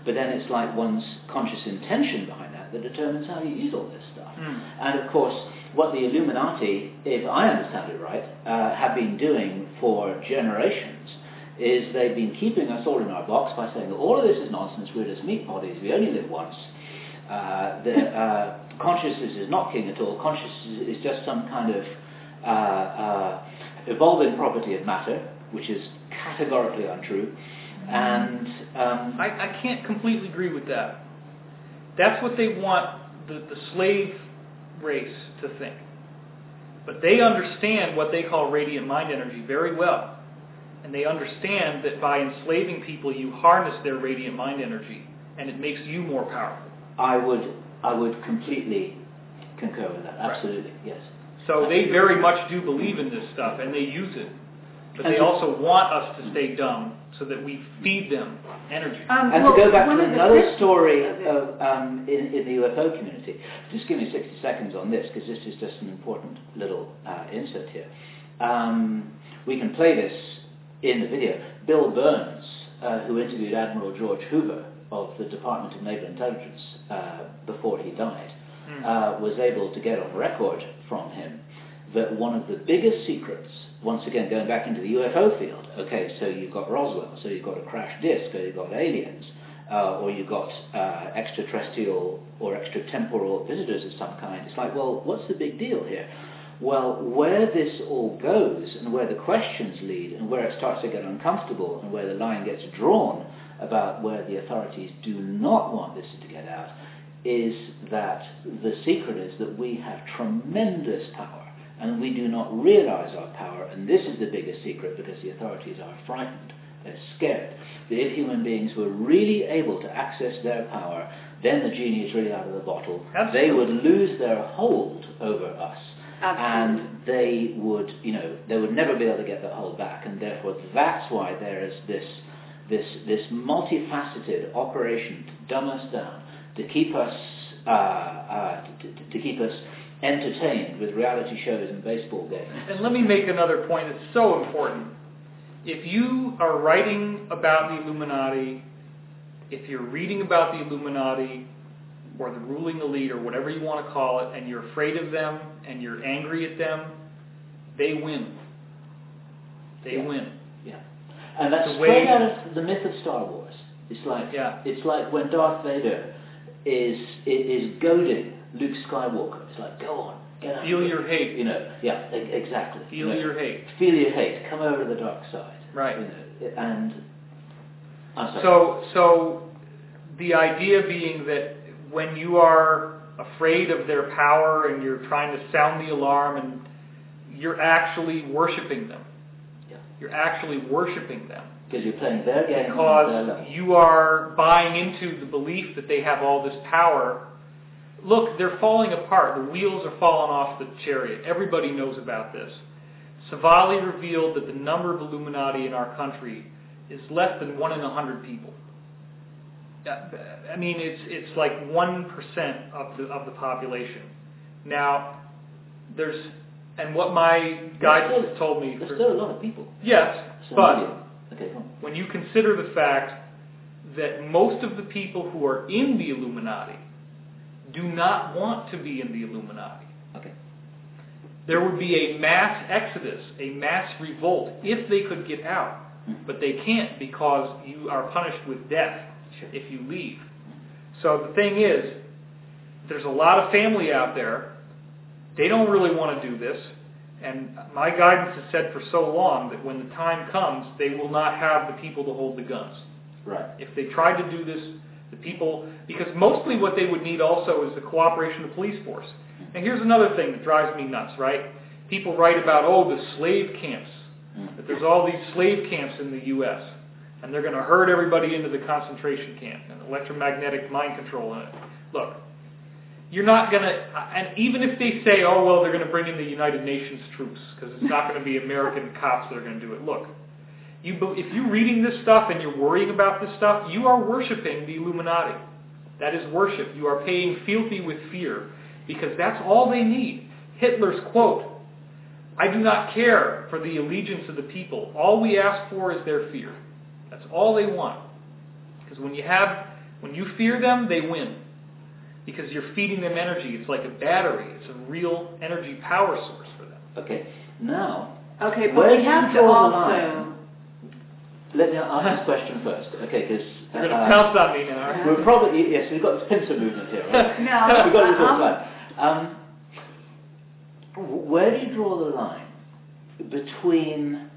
but then it's like one's conscious intention behind that determines how you use all this stuff. And of course, what the Illuminati, if I understand it right, have been doing for generations is they've been keeping us all in our box by saying that all of this is nonsense, we're just meat bodies, we only live once. Consciousness is not king at all. Consciousness is just some kind of evolving property of matter, which is categorically untrue. And I can't completely agree with that. That's what they want the slave race to think. But they understand what they call radiant mind energy very well. And they understand that by enslaving people, you harness their radiant mind energy, and it makes you more powerful. I would completely concur with that. Absolutely, right. Yes. So they very much do believe in this stuff, and they use it. But they also want us to stay dumb so that we feed them energy. And to go back to another story in the UFO community, just give me 60 seconds on this, because this is just an important little insert here. We can play this in the video. Bill Burns, who interviewed Admiral George Hoover of the Department of Naval Intelligence before he died, was able to get on record from him that one of the biggest secrets, once again going back into the UFO field, okay, so you've got Roswell, so you've got a crashed disk, or you've got aliens, or you've got extraterrestrial or extratemporal visitors of some kind. It's like, well, what's the big deal here? Well, where this all goes and where the questions lead and where it starts to get uncomfortable and where the line gets drawn about where the authorities do not want this to get out is that the secret is that we have tremendous power and we do not realize our power, and this is the biggest secret because the authorities are frightened, they're scared. That if human beings were really able to access their power, then the genie is really out of the bottle. Absolutely. They would lose their hold over us. Absolutely. And they would, they would never be able to get that hold back, and therefore that's why there is this multifaceted operation to dumb us down, to keep us to keep us entertained with reality shows and baseball games. And let me make another point that's so important. If you are writing about the Illuminati, if you're reading about the Illuminati or the ruling elite or whatever you want to call it, and you're afraid of them and you're angry at them, they win. They win. Yeah. And that's straight out of the myth of Star Wars. It's like when Darth Vader is goading Luke Skywalker. It's like, go on, get out. Feel your hate. Exactly. Feel your hate. Feel your hate. Come over to the dark side. Right. And I'm sorry. So the idea being that when you are afraid of their power and you're trying to sound the alarm, and you're actually worshiping them. Yeah. You're actually worshiping them. Because you're playing their game. Because you are buying into the belief that they have all this power. Look, they're falling apart. The wheels are falling off the chariot. Everybody knows about this. Savali revealed that the number of Illuminati in our country is less than 1 in 100 people. I mean, it's like 1% of the population. Now, and what my guidance has told me... There's still a lot of people. Yes, but okay, when you consider the fact that most of the people who are in the Illuminati do not want to be in the Illuminati. Okay. There would be a mass exodus, a mass revolt, if they could get out. But they can't because you are punished with death if you leave. So the thing is, there's a lot of family out there. They don't really want to do this. And my guidance has said for so long that when the time comes, they will not have the people to hold the guns. Right. If they tried to do this, the people... Because mostly what they would need also is the cooperation of the police force. And here's another thing that drives me nuts, right? People write about, the slave camps. That there's all these slave camps in the U.S. And they're going to herd everybody into the concentration camp and electromagnetic mind control in it. Look, you're not going to... And even if they say, they're going to bring in the United Nations troops because it's not going to be American cops that are going to do it. Look, if you're reading this stuff and you're worrying about this stuff, you are worshiping the Illuminati. That is worship. You are paying fealty with fear because that's all they need. Hitler's quote, "I do not care for the allegiance of the people. All we ask for is their fear." That's all they want. Because when you have When you fear them, they win. Because you're feeding them energy. It's like a battery. It's a real energy power source for them. Okay. Now, Okay, but where we do have you to draw the also... line? Let me ask this question first, okay? Because You're going to pounce on me now. we're probably we've got this pincer movement here, right? No, we've got to do where do you draw the line between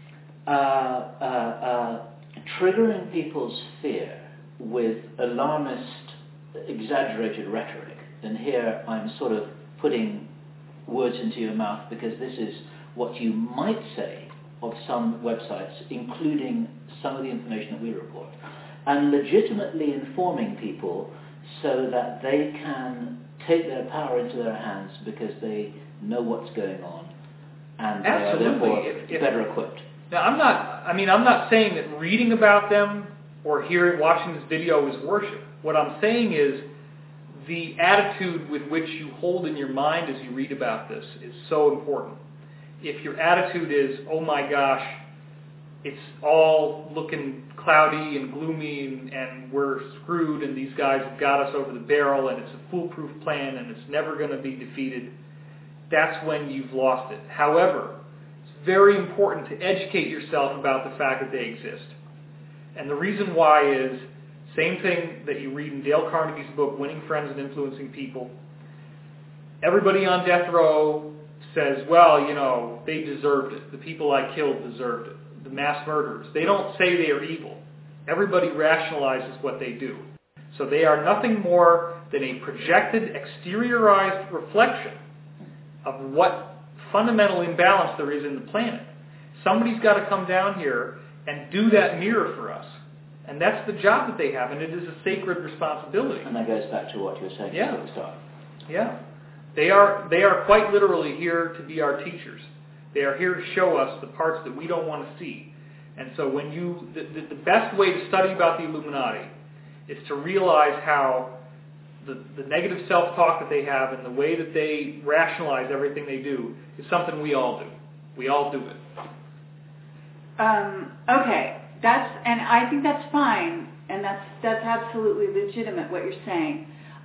triggering people's fear with alarmist, exaggerated rhetoric? And here I'm sort of putting words into your mouth because this is what you might say of some websites, including some of the information that we report, and legitimately informing people so that they can take their power into their hands because they know what's going on and they are therefore better equipped. Now, I'm not saying that reading about them or watching this video is worship. What I'm saying is the attitude with which you hold in your mind as you read about this is so important. If your attitude is, oh my gosh, it's all looking cloudy and gloomy and we're screwed and these guys have got us over the barrel and it's a foolproof plan and it's never going to be defeated, that's when you've lost it. However, it's very important to educate yourself about the fact that they exist. And the reason why is, same thing that you read in Dale Carnegie's book, Winning Friends and Influencing People. Everybody on death row says, well, they deserved it. The people I killed deserved it. The mass murderers. They don't say they are evil. Everybody rationalizes what they do. So they are nothing more than a projected, exteriorized reflection of what fundamental imbalance there is in the planet. Somebody's got to come down here and do that mirror for us. And that's the job that they have, and it is a sacred responsibility. And that goes back to what you were saying at the start. Yeah. They are quite literally here to be our teachers. They are here to show us the parts that we don't want to see. And so when the best way to study about the Illuminati is to realize how the negative self-talk that they have and the way that they rationalize everything they do is something we all do. We all do it. Okay. And I think that's fine, and that's absolutely legitimate what you're saying.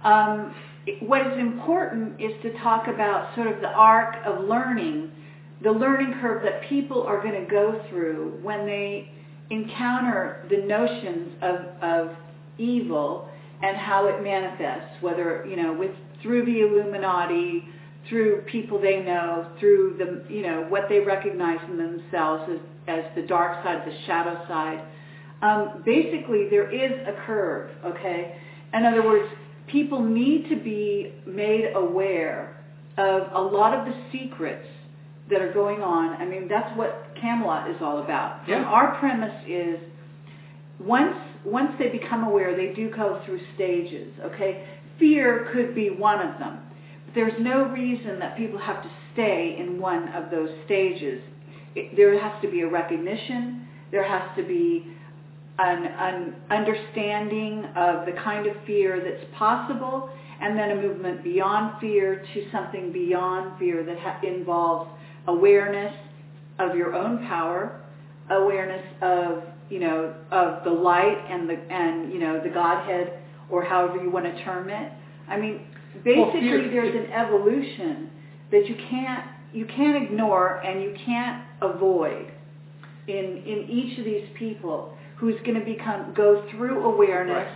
What is important is to talk about sort of the arc of learning, the learning curve that people are going to go through when they encounter the notions of evil and how it manifests, whether, through the Illuminati, through people they know, through the, what they recognize in themselves as the dark side, the shadow side. Basically, there is a curve, okay? In other words, people need to be made aware of a lot of the secrets that are going on. I mean, that's what Camelot is all about. Yeah. And our premise is once they become aware, they do go through stages, okay? Fear could be one of them. But there's no reason that people have to stay in one of those stages. There has to be a recognition. There has to be an understanding of the kind of fear that's possible, and then a movement beyond fear to something beyond fear that involves awareness of your own power, awareness of of the light and the Godhead, or however you want to term it. I mean, basically, there's an evolution that you can't ignore and you can't avoid in each of these people who's going to go through awareness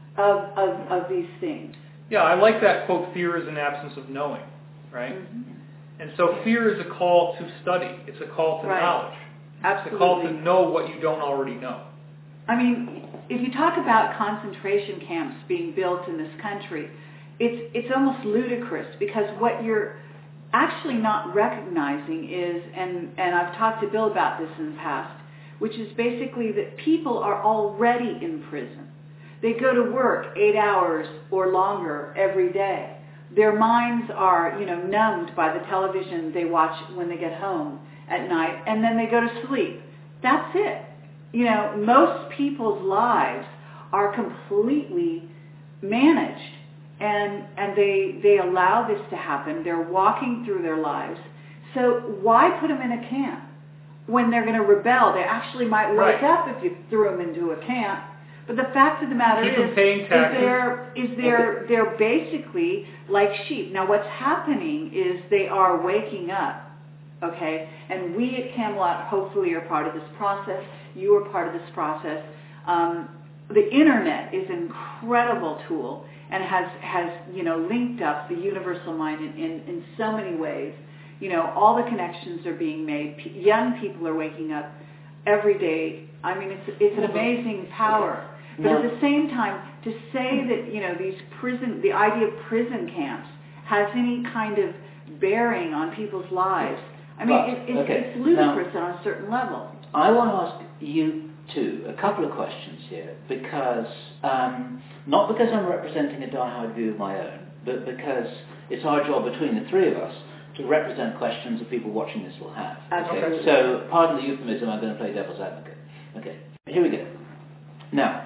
of these things. Yeah, I like that quote, fear is an absence of knowing, right? Mm-hmm. And so fear is a call to study. It's a call to knowledge. Absolutely. It's a call to know what you don't already know. I mean, if you talk about concentration camps being built in this country, it's almost ludicrous, because what you're actually not recognizing is, and I've talked to Bill about this in the past, which is basically that people are already in prison. They go to work 8 hours or longer every day. Their minds are, numbed by the television they watch when they get home at night, and then they go to sleep. That's it. Most people's lives are completely managed, and they allow this to happen. They're walking through their lives. So why put them in a camp when they're going to rebel? They actually might wake up if you threw them into a camp, But the fact of the matter Keep them paying taxes. they're basically like sheep. Now what's happening is they are waking up, okay? And we at Camelot hopefully are part of this process. You are part of this process. The internet is an incredible tool and has linked up the universal mind in so many ways. All the connections are being made. Young people are waking up every day. I mean, it's an amazing power. But at the same time, to say that the idea of prison camps has any kind of bearing on people's lives, I mean, it's ludicrous on a certain level. I want to ask you two a couple of questions here, because not because I'm representing a diehard view of my own, but because it's our job between the three of us to represent questions that people watching this will have. Okay. So, pardon the euphemism, I'm going to play devil's advocate. Okay, here we go. Now,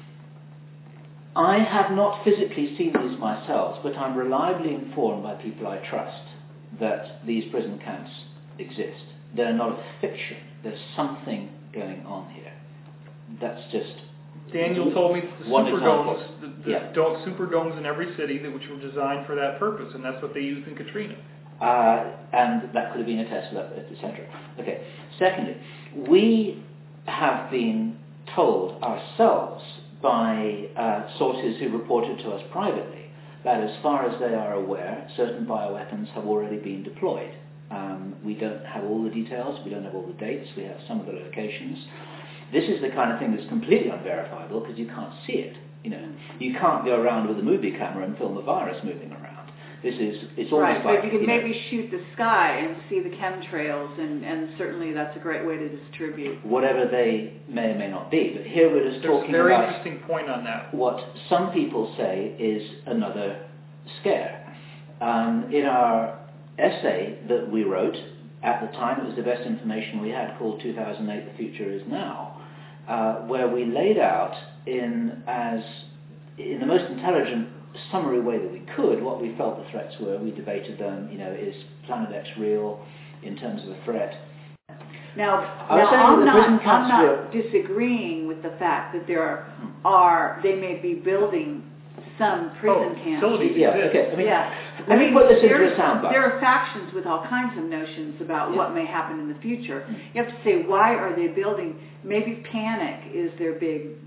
I have not physically seen these myself, but I'm reliably informed by people I trust that these prison camps exist. They're not a fiction. There's something going on here. That's just Daniel told me the superdomes, the Yeah. superdomes in every city which were designed for that purpose, and that's what they used in Katrina. And that could have been a Tesla, etc. Okay. Secondly, we have been told ourselves by sources who reported to us privately that as far as they are aware, certain bioweapons have already been deployed. We don't have all the details, we don't have all the dates, we have some of the locations. This is the kind of thing that's completely unverifiable because you can't see it. You can't go around with a movie camera and film a virus moving around. It's almost right, but you can maybe shoot the sky and see the chemtrails, and certainly that's a great way to distribute. Whatever they may or may not be. But here we're just talking about... There's a very about interesting point on that. What some people say is another scare. In our essay that we wrote, at the time it was the best information we had, called 2008, The Future Is Now, where we laid out in the most intelligent summary way that we could what we felt the threats were. We debated them. Is Planet X real in terms of a threat? Now I'm not disagreeing with the fact that they may be building some prison camps. Facilities exist. Let me put this into a soundbite. There are factions with all kinds of notions about what may happen in the future. You have to say, why are they building? Maybe panic is their big,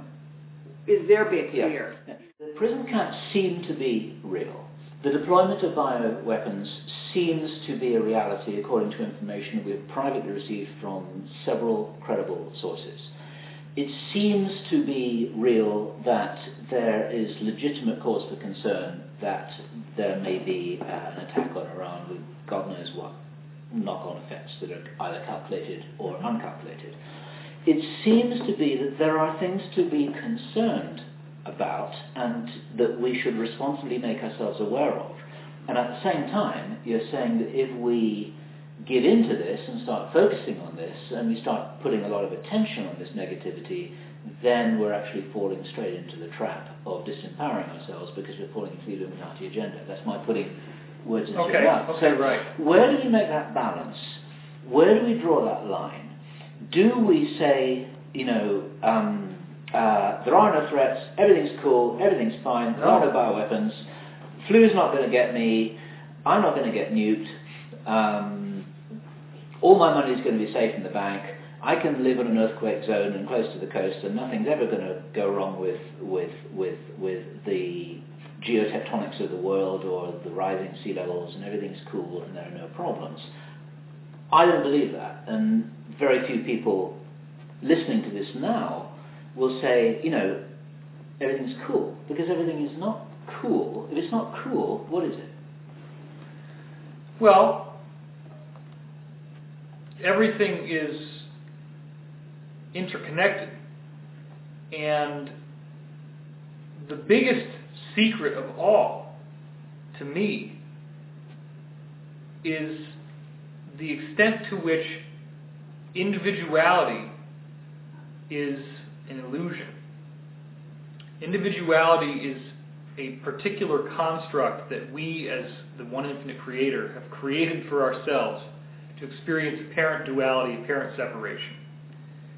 fear. Yeah. The prison camps seem to be real. The deployment of bioweapons seems to be a reality according to information that we have privately received from several credible sources. It seems to be real that there is legitimate cause for concern that there may be an attack on Iran with God knows what knock-on effects that are either calculated or uncalculated. It seems to be that there are things to be concerned about and that we should responsibly make ourselves aware of. And at the same time, you're saying that if we give into this and start focusing on this and we start putting a lot of attention on this negativity, then we're actually falling straight into the trap of disempowering ourselves because we're falling into the Illuminati agenda. That's my putting words into your mouth. Okay, right. Where do we make that balance? Where do we draw that line? Do we say, there are no threats, everything's cool, everything's fine, there are no bioweapons, flu's not going to get me, I'm not going to get nuked, all my money is going to be safe in the bank, I can live in an earthquake zone and close to the coast and nothing's ever going to go wrong with the geotectonics of the world or the rising sea levels and everything's cool and there are no problems. I don't believe that, and very few people listening to this now will say, everything's cool, because everything is not cool. If it's not cool, what is it? Well, everything is interconnected, and the biggest secret of all, to me, is the extent to which individuality is an illusion. Individuality is a particular construct that we, as the one infinite creator, have created for ourselves to experience apparent duality, apparent separation.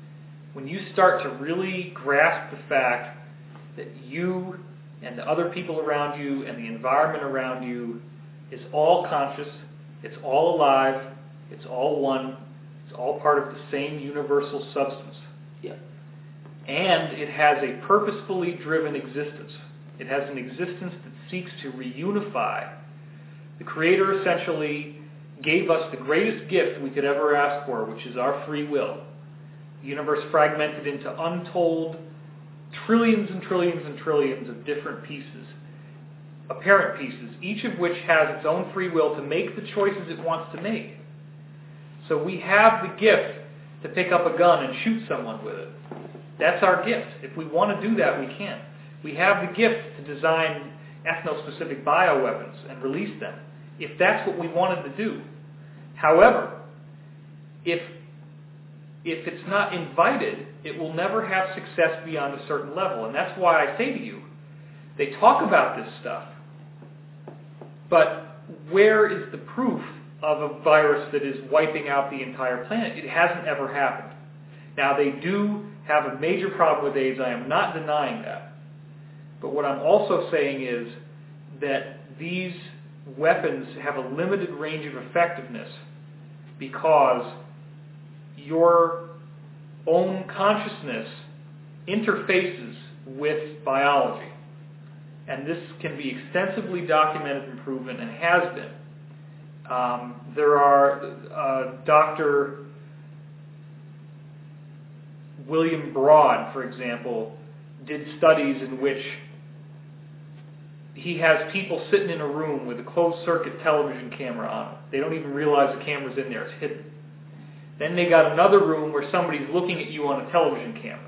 when you start to really grasp the fact that you and the other people around you and the environment around you is all conscious, it's all alive, it's all one, it's all part of the same universal substance. Yeah. And it has a purposefully driven existence. It has an existence that seeks to reunify. The Creator essentially gave us the greatest gift we could ever ask for, which is our free will. The universe fragmented into untold trillions and trillions and trillions of different pieces, apparent pieces, each of which has its own free will to make the choices it wants to make. So we have the gift to pick up a gun and shoot someone with it. That's our gift. If we want to do that, we can. We have the gift to design ethno-specific bioweapons and release them, if that's what we wanted to do. However, if it's not invited, it will never have success beyond a certain level. And that's why I say to you, they talk about this stuff, but where is the proof of a virus that is wiping out the entire planet? It hasn't ever happened. Now, they do have a major problem with AIDS. I am not denying that. But what I'm also saying is that these weapons have a limited range of effectiveness because your own consciousness interfaces with biology. And this can be extensively documented and proven, and has been. There are Dr. William Broad, for example, did studies in which he has people sitting in a room with a closed-circuit television camera on. They don't even realize the camera's in there. It's hidden. Then they got another room where somebody's looking at you on a television camera.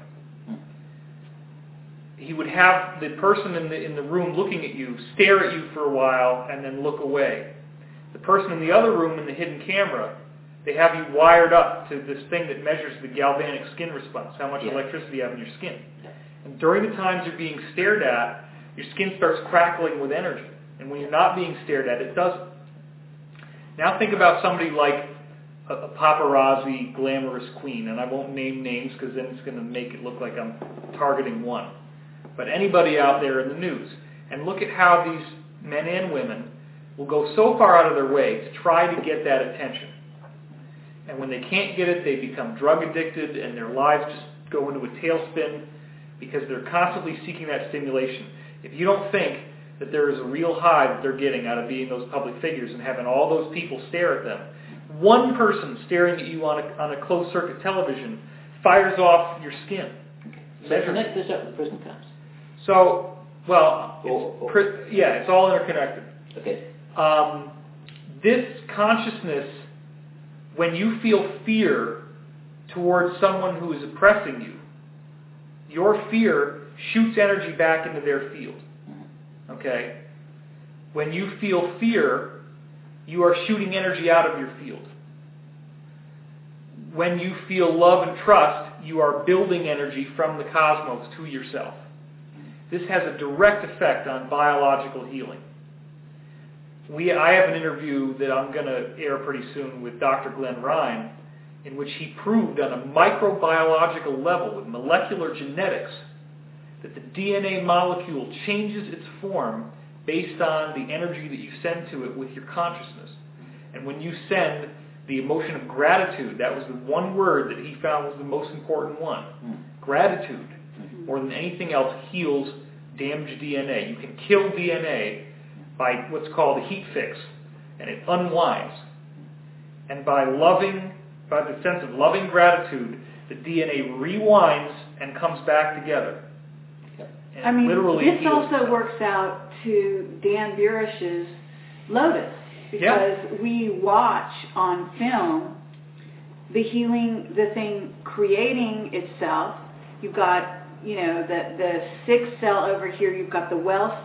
He would have the person in the room looking at you stare at you for a while and then look away. The person in the other room in the hidden camera, they have you wired up to this thing that measures the galvanic skin response, how much electricity you have in your skin. And during the times you're being stared at, your skin starts crackling with energy. And when you're not being stared at, it doesn't. Now think about somebody like a paparazzi glamorous queen, and I won't name names because then it's going to make it look like I'm targeting one. But anybody out there in the news. And look at how these men and women will go so far out of their way to try to get that attention. And when they can't get it, they become drug addicted and their lives just go into a tailspin because they're constantly seeking that stimulation. If you don't think that there is a real high that they're getting out of being those public figures and having all those people stare at them, one person staring at you on a closed-circuit television fires off your skin. So connect this up with prison camps. So, well, it's all interconnected. Okay. This consciousness, when you feel fear towards someone who is oppressing you, your fear shoots energy back into their field. Okay? When you feel fear, you are shooting energy out of your field. When you feel love and trust, you are building energy from the cosmos to yourself. This has a direct effect on biological healing. I have an interview that I'm going to air pretty soon with Dr. Glenn Ryan, in which he proved on a microbiological level with molecular genetics that the DNA molecule changes its form based on the energy that you send to it with your consciousness. And when you send the emotion of gratitude, that was the one word that he found was the most important one. Gratitude, more than anything else, heals damaged DNA. You can kill DNA by what's called a heat fix, and it unwinds. And by the sense of loving gratitude, the DNA rewinds and comes back together. And this also works out to Dan Burish's Lotus, because we watch on film the healing, the thing creating itself. You've got, the sick cell over here. You've got the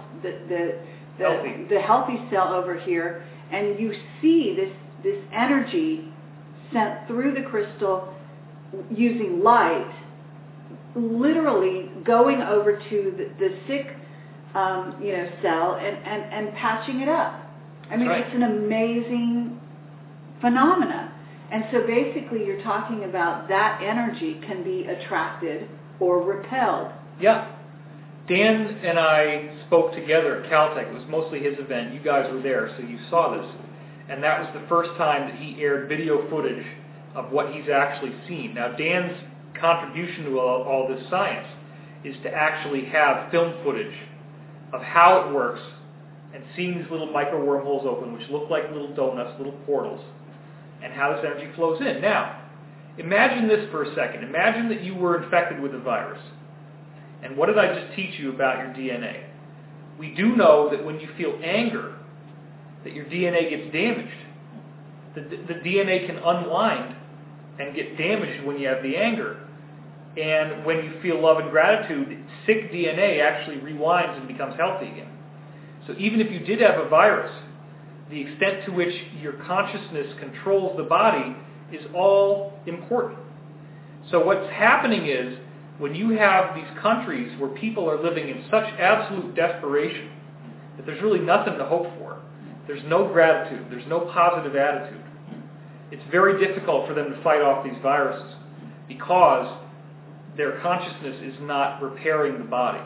healthy cell over here, and you see this energy sent through the crystal using light, literally going over to the sick cell and patching it up. I mean, It's an amazing phenomena. And so basically you're talking about that energy can be attracted or repelled. Yeah. Dan and I spoke together at Caltech. It was mostly his event. You guys were there, so you saw this. And that was the first time that he aired video footage of what he's actually seen. Now, Dan's contribution to all this science is to actually have film footage of how it works and seeing these little micro wormholes open, which look like little donuts, little portals, and how this energy flows in. Now, imagine this for a second. Imagine that you were infected with a virus. And what did I just teach you about your DNA? We do know that when you feel anger, that your DNA gets damaged. The DNA can unwind and get damaged when you have the anger. And when you feel love and gratitude, sick DNA actually rewinds and becomes healthy again. So even if you did have a virus, the extent to which your consciousness controls the body is all important. So what's happening is, when you have these countries where people are living in such absolute desperation that there's really nothing to hope for, there's no gratitude, there's no positive attitude, it's very difficult for them to fight off these viruses because their consciousness is not repairing the body.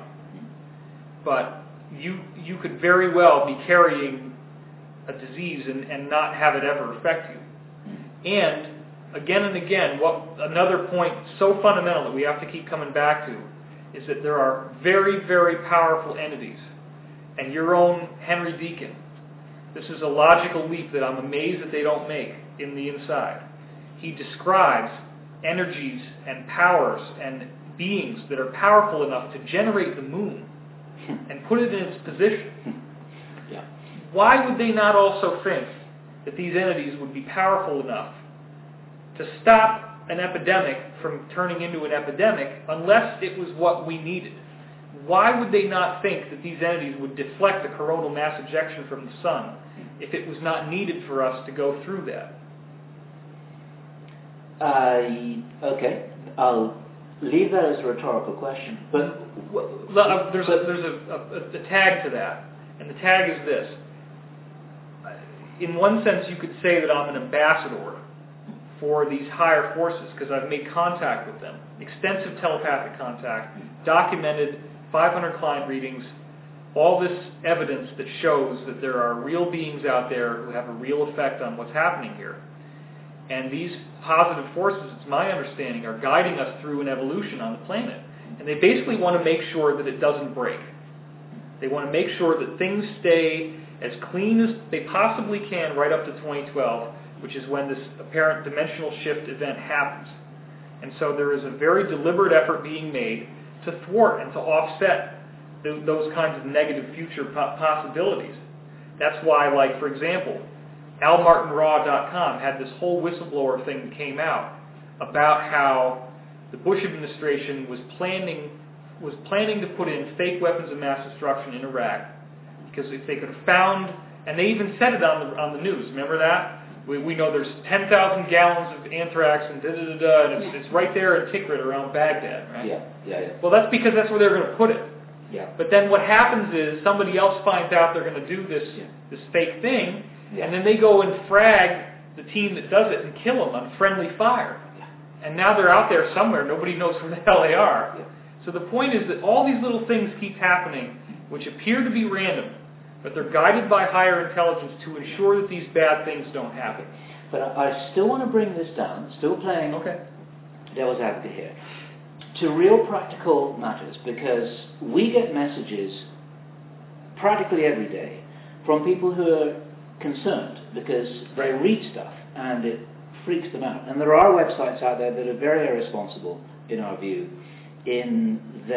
But you could very well be carrying a disease and not have it ever affect you. And again and again, another point so fundamental that we have to keep coming back to is that there are very, very powerful entities. And your own Henry Deacon, this is a logical leap that I'm amazed that they don't make in the inside. He describes energies and powers and beings that are powerful enough to generate the moon and put it in its position. Yeah. Why would they not also think that these entities would be powerful enough to stop an epidemic from turning into an epidemic unless it was what we needed? Why would they not think that these entities would deflect a coronal mass ejection from the sun if it was not needed for us to go through that? Okay, I'll leave that as a rhetorical question. But there's a tag to that, and the tag is this. In one sense, you could say that I'm an ambassador for these higher forces because I've made contact with them, extensive telepathic contact, documented 500 client readings, all this evidence that shows that there are real beings out there who have a real effect on what's happening here. And these positive forces, it's my understanding, are guiding us through an evolution on the planet. And they basically want to make sure that it doesn't break. They want to make sure that things stay as clean as they possibly can right up to 2012, which is when this apparent dimensional shift event happens. And so there is a very deliberate effort being made to thwart and to offset those kinds of negative future possibilities. That's why, like, for example, AlMartinRaw.com had this whole whistleblower thing that came out about how the Bush administration was planning to put in fake weapons of mass destruction in Iraq because if they could have found, and they even said it on the news, remember that? We know there's 10,000 gallons of anthrax and da-da-da-da, and it's right there in Tikrit around Baghdad, right? Yeah. Well, that's because that's where they're going to put it. Yeah. But then what happens is somebody else finds out they're going to do this fake thing, and then they go and frag the team that does it and kill them on friendly fire. Yeah. And now they're out there somewhere. Nobody knows where the hell they are. Yeah. So the point is that all these little things keep happening, which appear to be random, but they're guided by higher intelligence to ensure that these bad things don't happen. But I still want to bring this down, still playing devil's advocate here, to real practical matters, because we get messages practically every day from people who are concerned because they read stuff and it freaks them out. And there are websites out there that are very irresponsible, in our view, in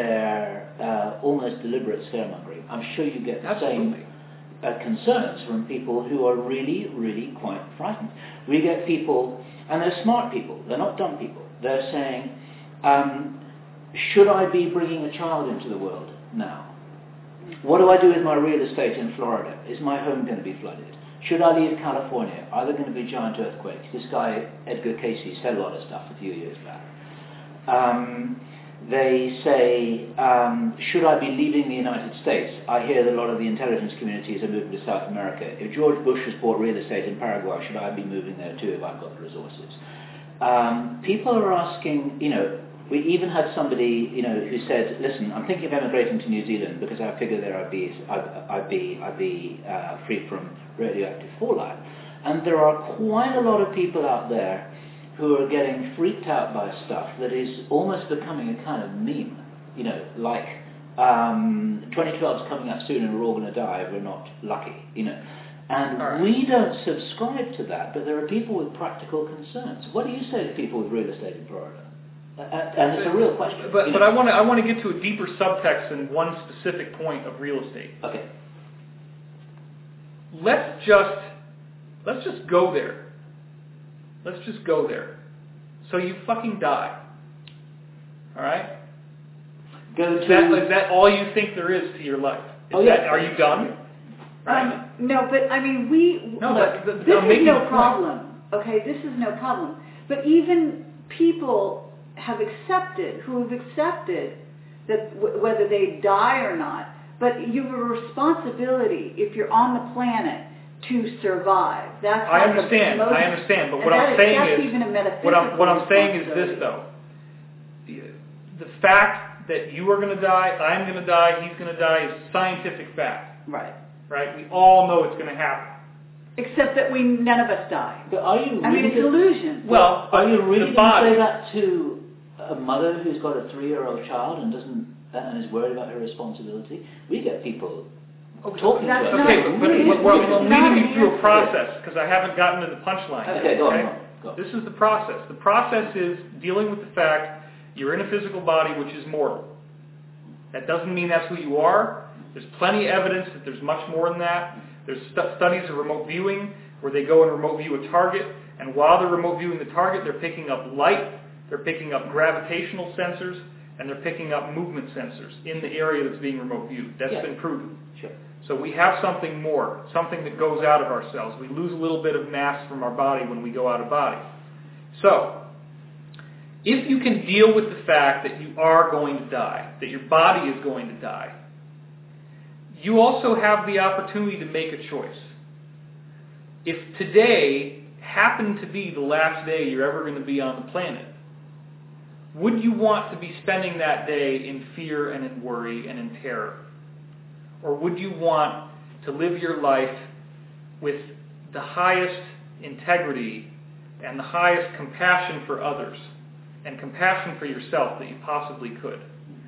their almost deliberate scaremongering. I'm sure you get the same concerns from people who are really, really quite frightened. We get people, and they're smart people, they're not dumb people. They're saying, should I be bringing a child into the world now? What do I do with my real estate in Florida? Is my home going to be flooded? Should I leave California? Are there going to be giant earthquakes? This guy, Edgar Casey, said a lot of stuff a few years back. they say, should I be leaving the United States? I hear that a lot of the intelligence communities are moving to South America. If George Bush has bought real estate in Paraguay, should I be moving there too if I've got the resources? People are asking, we even had somebody, who said, listen, I'm thinking of emigrating to New Zealand because I figure there I'd be free from radioactive fallout. And there are quite a lot of people out there who are getting freaked out by stuff that is almost becoming a kind of meme, like 2012 is coming up soon and we're all going to die if we're not lucky, And All right. We don't subscribe to that, but there are people with practical concerns. What do you say to people with real estate in Florida? And it's a real question. But I want to get to a deeper subtext than one specific point of real estate. Okay. Let's just go there. Let's just go there. So you fucking die. All right? Is that all you think there is to your life? Are you done? Right? No, but I mean, this is no problem. Okay, this is no problem. But even people who have accepted that whether they die or not, but you have a responsibility if you're on the planet to survive. That's I understand, but what I'm saying is this though. The fact that you are going to die, I'm going to die, he's going to die is scientific fact. Right. Right? We all know it's going to happen. Except that none of us die. But are you really it's illusion. Well, are you really the going to body. say that to a mother who's got a 3-year-old child and is worried about her responsibility? We get people talking to us. Okay, but I'm leading you through a process because I haven't gotten to the punchline. Okay, go on. This is the process. The process is dealing with the fact you're in a physical body which is mortal. That doesn't mean that's who you are. There's plenty of evidence that there's much more than that. There's studies of remote viewing where they go and remote view a target, and while they're remote viewing the target, they're picking up light, they're picking up gravitational sensors, and they're picking up movement sensors in the area that's being remote viewed. That's been proven. Sure. So we have something more, something that goes out of ourselves. We lose a little bit of mass from our body when we go out of body. So, if you can deal with the fact that you are going to die, that your body is going to die, you also have the opportunity to make a choice. If today happened to be the last day you're ever going to be on the planet, would you want to be spending that day in fear and in worry and in terror? Or would you want to live your life with the highest integrity and the highest compassion for others and compassion for yourself that you possibly could?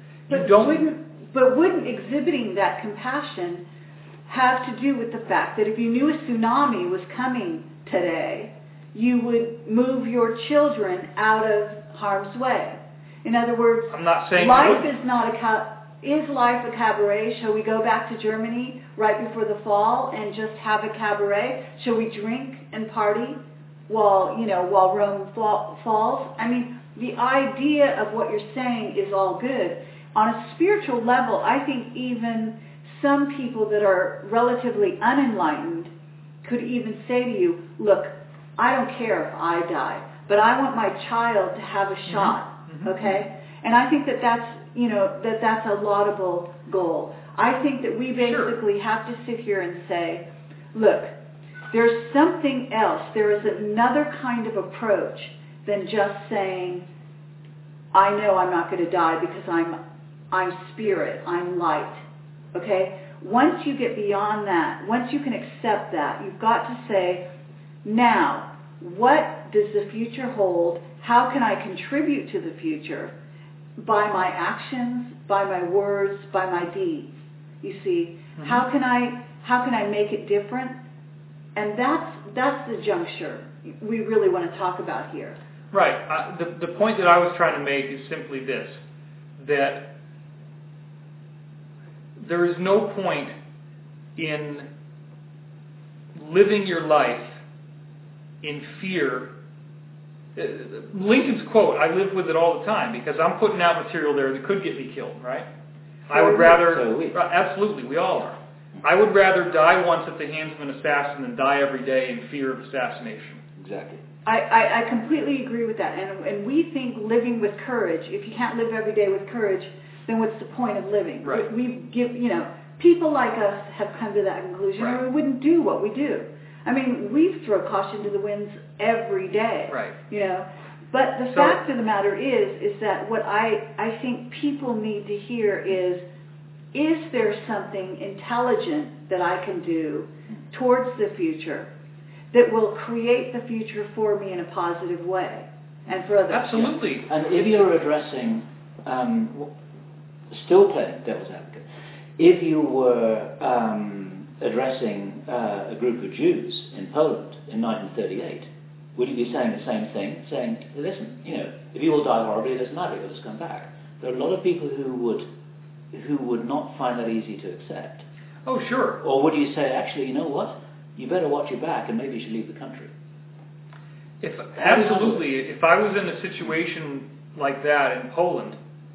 But wouldn't exhibiting that compassion have to do with the fact that if you knew a tsunami was coming today, you would move your children out of harm's way? In other words, I'm not saying life is not is life a cabaret? Shall we go back to Germany right before the fall and just have a cabaret? Shall we drink and party while Rome falls? I mean, the idea of what you're saying is all good. On a spiritual level, I think even some people that are relatively unenlightened could even say to you, look, I don't care if I die, but I want my child to have a shot, okay? And I think that's a laudable goal. I think that we basically have to sit here and say, look, there's something else. There is another kind of approach than just saying, I know I'm not going to die because I'm spirit, I'm light, okay? Once you get beyond that, once you can accept that, you've got to say, now, what does the future hold? How can I contribute to the future? By my actions, by my words, by my deeds. You see, how can I make it different? And that's the juncture we really want to talk about here. Right. The point that I was trying to make is simply this, that there is no point in living your life in fear. Lincoln's quote, I live with it all the time because I'm putting out material there that could get me killed, right? I would rather, absolutely, we all are. I would rather die once at the hands of an assassin than die every day in fear of assassination. Exactly. I completely agree with that. And we think living with courage, if you can't live every day with courage, then what's the point of living? Right. People like us have come to that conclusion, Right. or we wouldn't do what we do. I mean, we throw caution to the winds every day. Right. But the fact of the matter is that what I think people need to hear is there something intelligent that I can do towards the future that will create the future for me in a positive way and for others? Absolutely. And if you're addressing, still playing devil's advocate, if you were addressing a group of Jews in Poland in 1938, would you be saying the same thing? Saying, listen, if you all die horribly, it doesn't matter, you'll just come back. There are a lot of people who would not find that easy to accept. Oh, sure. Or would you say, actually, you know what? You better watch your back and maybe you should leave the country? Absolutely. If I was in a situation like that in Poland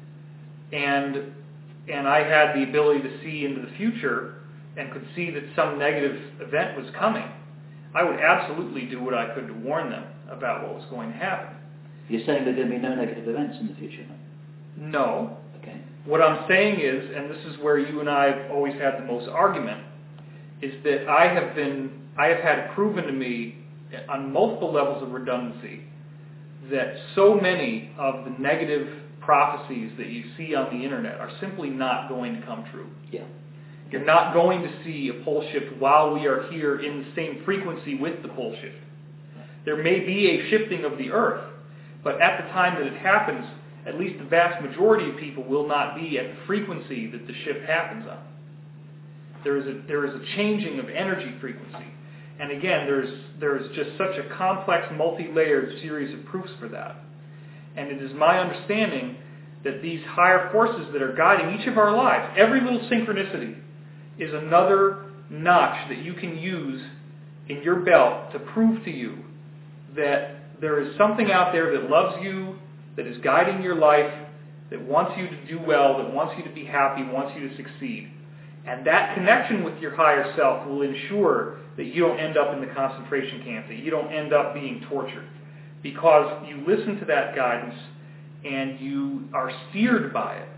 and I had the ability to see into the future and could see that some negative event was coming, I would absolutely do what I could to warn them about what was going to happen. You're saying there are going to be no negative events in the future? No. Okay. What I'm saying is, and this is where you and I have always had the most argument, is that I have had it proven to me on multiple levels of redundancy that so many of the negative prophecies that you see on the internet are simply not going to come true. Yeah. You're not going to see a pole shift while we are here in the same frequency with the pole shift. There may be a shifting of the earth, but at the time that it happens, at least the vast majority of people will not be at the frequency that the shift happens on. There is a changing of energy frequency. And again, there's just such a complex, multi-layered series of proofs for that. And it is my understanding that these higher forces that are guiding each of our lives, every little synchronicity, is another notch that you can use in your belt to prove to you that there is something out there that loves you, that is guiding your life, that wants you to do well, that wants you to be happy, wants you to succeed. And that connection with your higher self will ensure that you don't end up in the concentration camp, that you don't end up being tortured. Because you listen to that guidance and you are steered by it.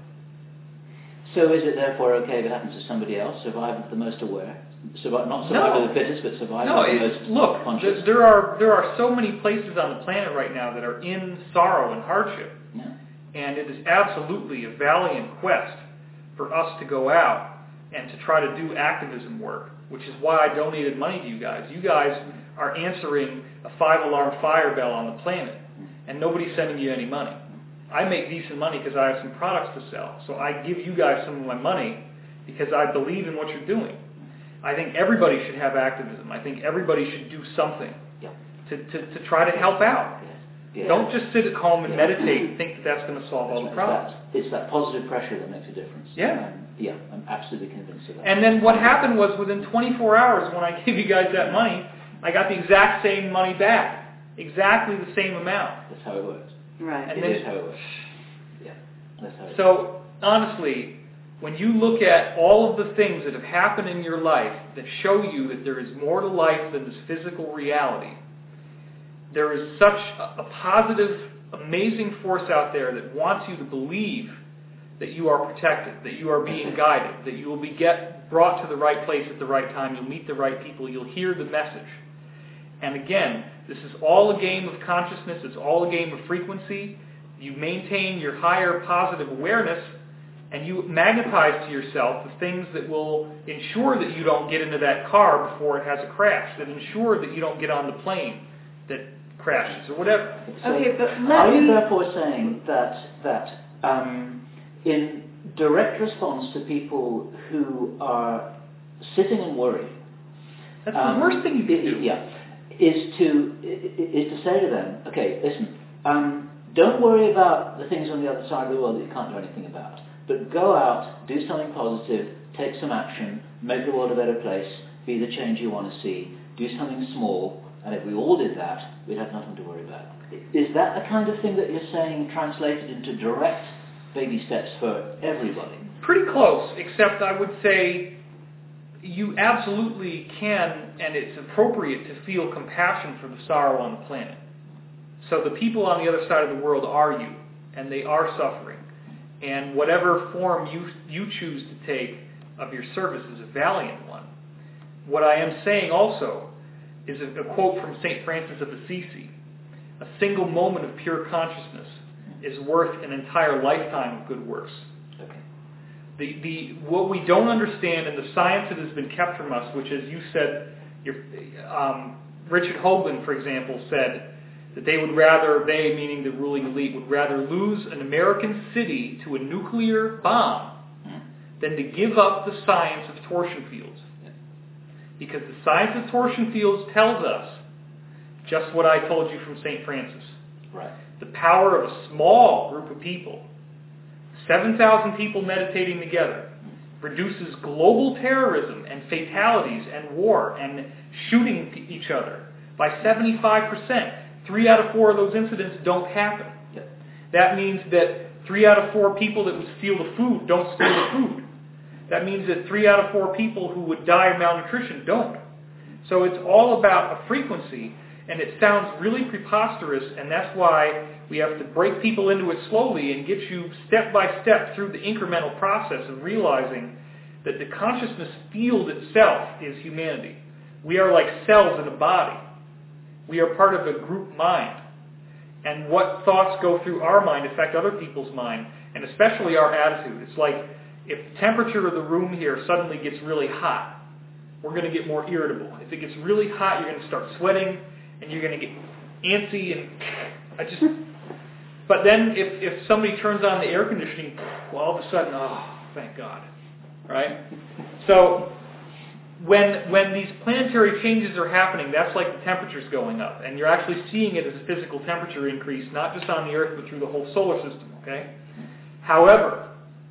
So is it therefore okay if it happens to somebody else? Survival of the most aware? Not survival of the fittest, but survival of the most conscious? There are so many places on the planet right now that are in sorrow and hardship. Yeah. And it is absolutely a valiant quest for us to go out and to try to do activism work, which is why I donated money to you guys. You guys are answering a 5-alarm fire bell on the planet, and nobody's sending you any money. I make decent money because I have some products to sell, so I give you guys some of my money because I believe in what you're doing. I think everybody should have activism. I think everybody should do something to try to help out. Yeah. Don't just sit at home and meditate and think that that's going to solve all the problems. It's that positive pressure that makes a difference. Yeah. I'm absolutely convinced of that. And then what happened was within 24 hours when I gave you guys that money, I got the exact same money back. Exactly the same amount. That's how it works. Right. And it is how it works. Yeah. That's how it works. So, honestly, when you look at all of the things that have happened in your life that show you that there is more to life than this physical reality, there is such a positive, amazing force out there that wants you to believe that you are protected, that you are being guided, that you will be brought to the right place at the right time, you'll meet the right people, you'll hear the message. And again, this is all a game of consciousness, it's all a game of frequency. You maintain your higher positive awareness, and you magnetize to yourself the things that will ensure that you don't get into that car before it has a crash, that ensure that you don't get on the plane that crashes, or whatever. So Okay, but are you therefore saying that in direct response to people who are sitting and worrying, That's the worst thing you can do. Yeah, is to say to them, okay, listen, don't worry about the things on the other side of the world that you can't do anything about, but go out, do something positive, take some action, make the world a better place, be the change you want to see, do something small, and if we all did that, we'd have nothing to worry about. Is that the kind of thing that you're saying translated into direct baby steps for everybody? Pretty close, except I would say you absolutely can, and it's appropriate to feel compassion for the sorrow on the planet. So the people on the other side of the world are you, and they are suffering. And whatever form you choose to take of your service is a valiant one. What I am saying also is a quote from St. Francis of Assisi. A single moment of pure consciousness is worth an entire lifetime of good works. What we don't understand, and the science that has been kept from us, which, as you said, Richard Hoagland, for example, said that they, meaning the ruling elite, would rather lose an American city to a nuclear bomb than to give up the science of torsion fields. Because the science of torsion fields tells us just what I told you from St. Francis. Right. The power of a small group of people, 7,000 people meditating together, reduces global terrorism and fatalities and war and shooting each other by 75%. 3 out of 4 of those incidents don't happen. Yep. That means that 3 out of 4 people that would steal the food don't steal the food. That means that 3 out of 4 people who would die of malnutrition don't. So it's all about a frequency, and it sounds really preposterous, and that's why we have to break people into it slowly and get you step by step through the incremental process of realizing that the consciousness field itself is humanity. We are like cells in a body. We are part of a group mind. And what thoughts go through our mind affect other people's mind, and especially our attitude. It's like if the temperature of the room here suddenly gets really hot, we're going to get more irritable. If it gets really hot, you're going to start sweating, and you're going to get antsy, and But then if somebody turns on the air conditioning, well, all of a sudden, oh, thank God, right? So when these planetary changes are happening, that's like the temperature's going up, and you're actually seeing it as a physical temperature increase, not just on the Earth, but through the whole solar system, okay? However,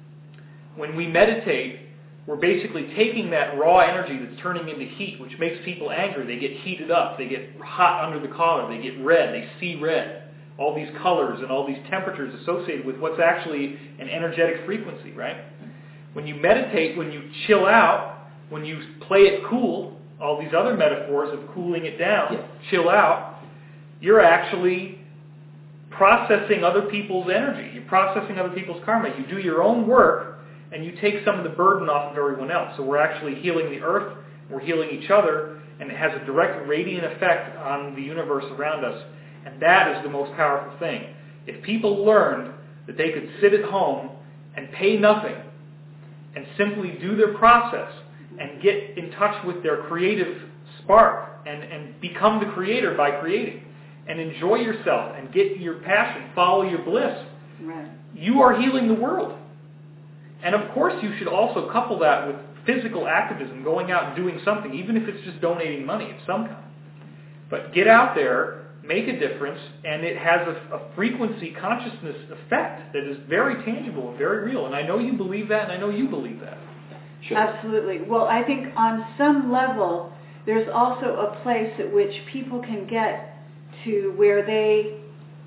when we meditate, we're basically taking that raw energy that's turning into heat, which makes people angry. They get heated up. They get hot under the collar. They get red. They see red. All these colors and all these temperatures associated with what's actually an energetic frequency, right? When you meditate, when you chill out, when you play it cool, all these other metaphors of cooling it down, chill out, you're actually processing other people's energy. You're processing other people's karma. You do your own work, and you take some of the burden off of everyone else. So we're actually healing the earth, we're healing each other, and it has a direct radiant effect on the universe around us. And that is the most powerful thing. If people learned that they could sit at home and pay nothing and simply do their process and get in touch with their creative spark and become the creator by creating and enjoy yourself and get your passion, follow your bliss, right, you are healing the world. And of course you should also couple that with physical activism, going out and doing something, even if it's just donating money of some kind. But get out there, make a difference, and it has a frequency consciousness effect that is very tangible and very real. And I know you believe that, and I know you believe that. Sure. Absolutely. Well, I think on some level, there's also a place at which people can get to where they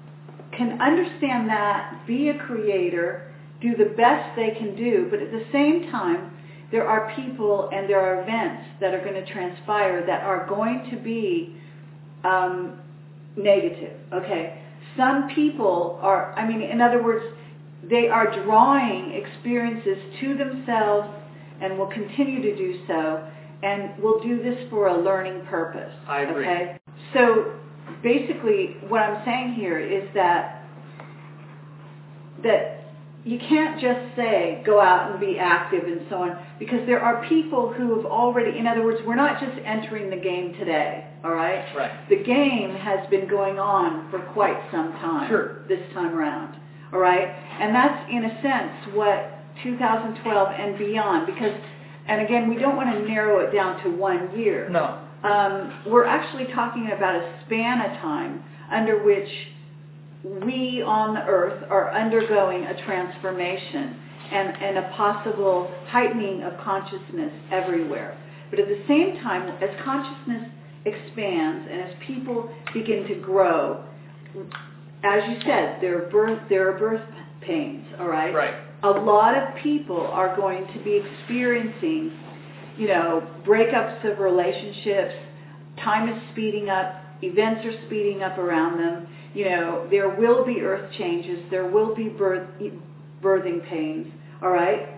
can understand that, be a creator, do the best they can do, but at the same time, there are people and there are events that are going to transpire that are going to be negative, okay? Some people are, in other words, they are drawing experiences to themselves and will continue to do so, and will do this for a learning purpose. I agree. Okay? So basically what I'm saying here is that you can't just say go out and be active and so on, because there are people who have already, in other words, we're not just entering the game today, all right? Right. The game has been going on for quite some time, Sure, this time around, all right? And that's, in a sense, what 2012 and beyond, because, and again, we don't want to narrow it down to 1 year. No. We're actually talking about a span of time under which we on the earth are undergoing a transformation and a possible heightening of consciousness everywhere. But at the same time, as consciousness expands and as people begin to grow, as you said, there are birth pains, all right? Right. A lot of people are going to be experiencing, breakups of relationships. Time is speeding up. Events are speeding up around them. there will be earth changes, there will be birthing pains, all right?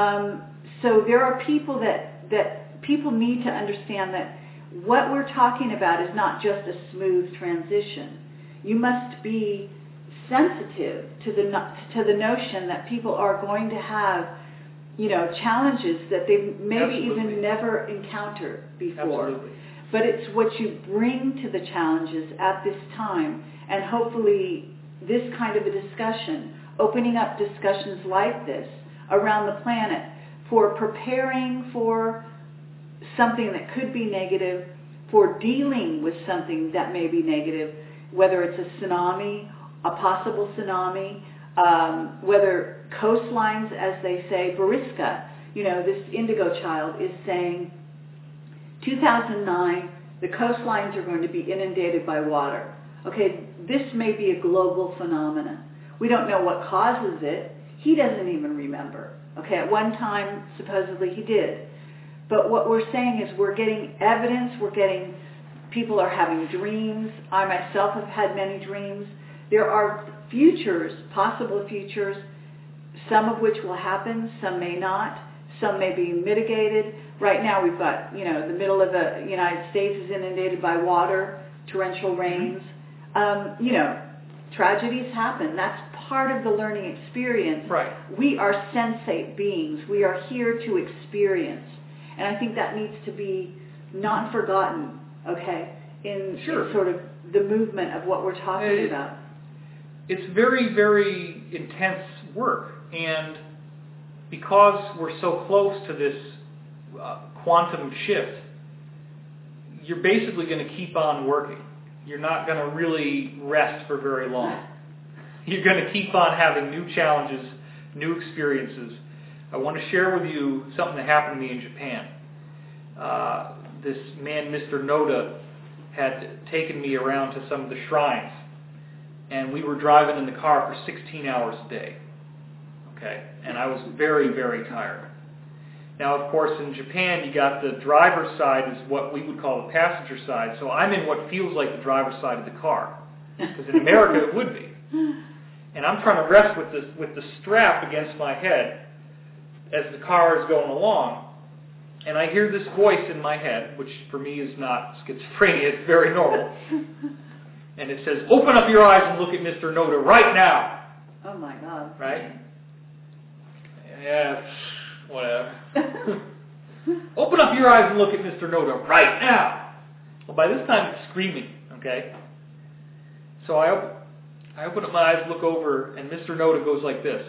So there are people that people need to understand that what we're talking about is not just a smooth transition. You must be sensitive to the notion that people are going to have, challenges that they've maybe even never encountered before. Absolutely. But it's what you bring to the challenges at this time, and hopefully this kind of a discussion, opening up discussions like this around the planet for preparing for something that could be negative, for dealing with something that may be negative, whether it's a tsunami, a possible tsunami, whether coastlines, as they say, Boriska, this indigo child is saying 2009, the coastlines are going to be inundated by water. Okay, this may be a global phenomenon. We don't know what causes it. He doesn't even remember. Okay, at one time, supposedly he did. But what we're saying is we're getting evidence, people are having dreams. I myself have had many dreams. There are futures, possible futures, some of which will happen, some may not. Some may be mitigated. Right now we've got, the middle of the United States is inundated by water, torrential rains. Tragedies happen. That's part of the learning experience. Right. We are sensate beings. We are here to experience. And I think that needs to be not forgotten, okay, in sort of the movement of what we're talking about. It's very, very intense work. And because we're so close to this quantum shift, you're basically going to keep on working. You're not going to really rest for very long. You're going to keep on having new challenges, new experiences. I want to share with you something that happened to me in Japan. This man, Mr. Noda, had taken me around to some of the shrines, and we were driving in the car for 16 hours a day. Okay, and I was very, very tired. Now, of course, in Japan, you got the driver's side is what we would call the passenger side. So I'm in what feels like the driver's side of the car, because in America it would be. And I'm trying to rest with the strap against my head as the car is going along. And I hear this voice in my head, which for me is not schizophrenia, it's very normal. And it says, "Open up your eyes and look at Mr. Noda right now." Oh my God. Right? Yeah, whatever. Open up your eyes and look at Mr. Noda right now. Well, by this time it's screaming, okay? So I open up my eyes, look over, and Mr. Noda goes like this.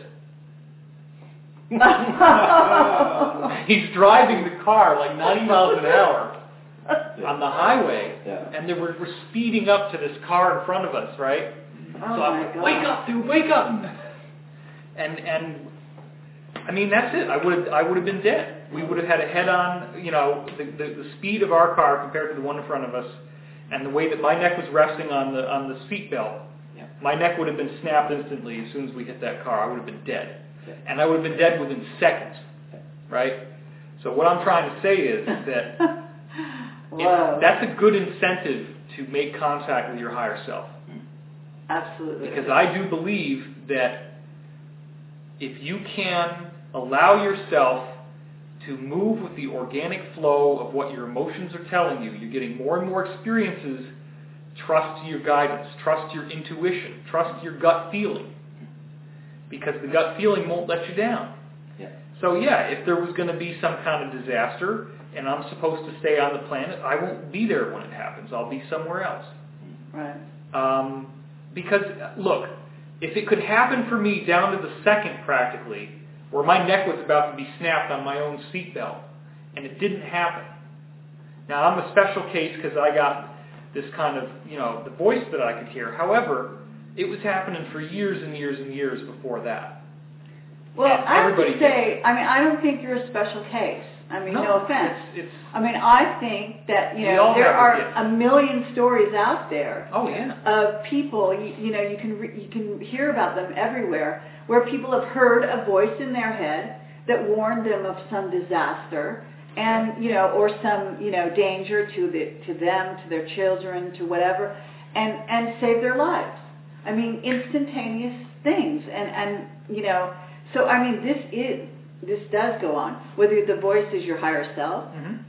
He's driving the car like 90 miles an hour on the highway, and then we're speeding up to this car in front of us, right? Oh so I'm like, "Wake up, dude, wake up!" And I mean, that's it. I would have been dead. We would have had a head-on, the speed of our car compared to the one in front of us, and the way that my neck was resting on the seat belt. Yeah. My neck would have been snapped instantly as soon as we hit that car. I would have been dead. Yeah. And I would have been dead within seconds, right? So what I'm trying to say is that that's a good incentive to make contact with your higher self. Absolutely. Because I do believe that if you can allow yourself to move with the organic flow of what your emotions are telling you, you're getting more and more experiences, trust your guidance, trust your intuition, trust your gut feeling. Because the gut feeling won't let you down. Yeah. So if there was going to be some kind of disaster and I'm supposed to stay on the planet, I won't be there when it happens. I'll be somewhere else. Right. Because, look, if it could happen for me down to the second practically, where my neck was about to be snapped on my own seatbelt, and it didn't happen. Now, I'm a special case because I got this kind of, the voice that I could hear. However, it was happening for years and years and years before that. Well, I have to say, I don't think you're a special case. No offense. I think that, there are a million stories out there of people, you can hear about them everywhere, where people have heard a voice in their head that warned them of some disaster and, or some, danger to them, to their children, to whatever, and saved their lives. I mean, instantaneous things. And you know, so I mean, this does go on. Whether the voice is your higher self,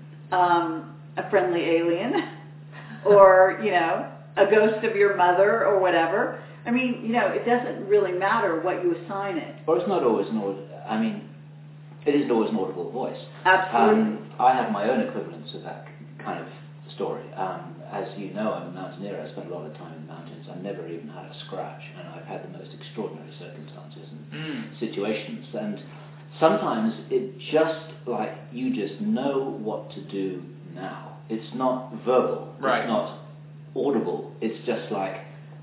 a friendly alien, or, you know, a ghost of your mother or whatever. I mean, you know, it doesn't really matter what you assign it. Or it's not always it isn't always an audible voice. Absolutely. I have my own equivalents of that kind of story. As you know, I'm a mountaineer. I spend a lot of time in mountains. I've never even had a scratch, and I've had the most extraordinary circumstances and situations. And sometimes it just like you just know what to do now. It's not verbal. Right. It's not audible. It's just like,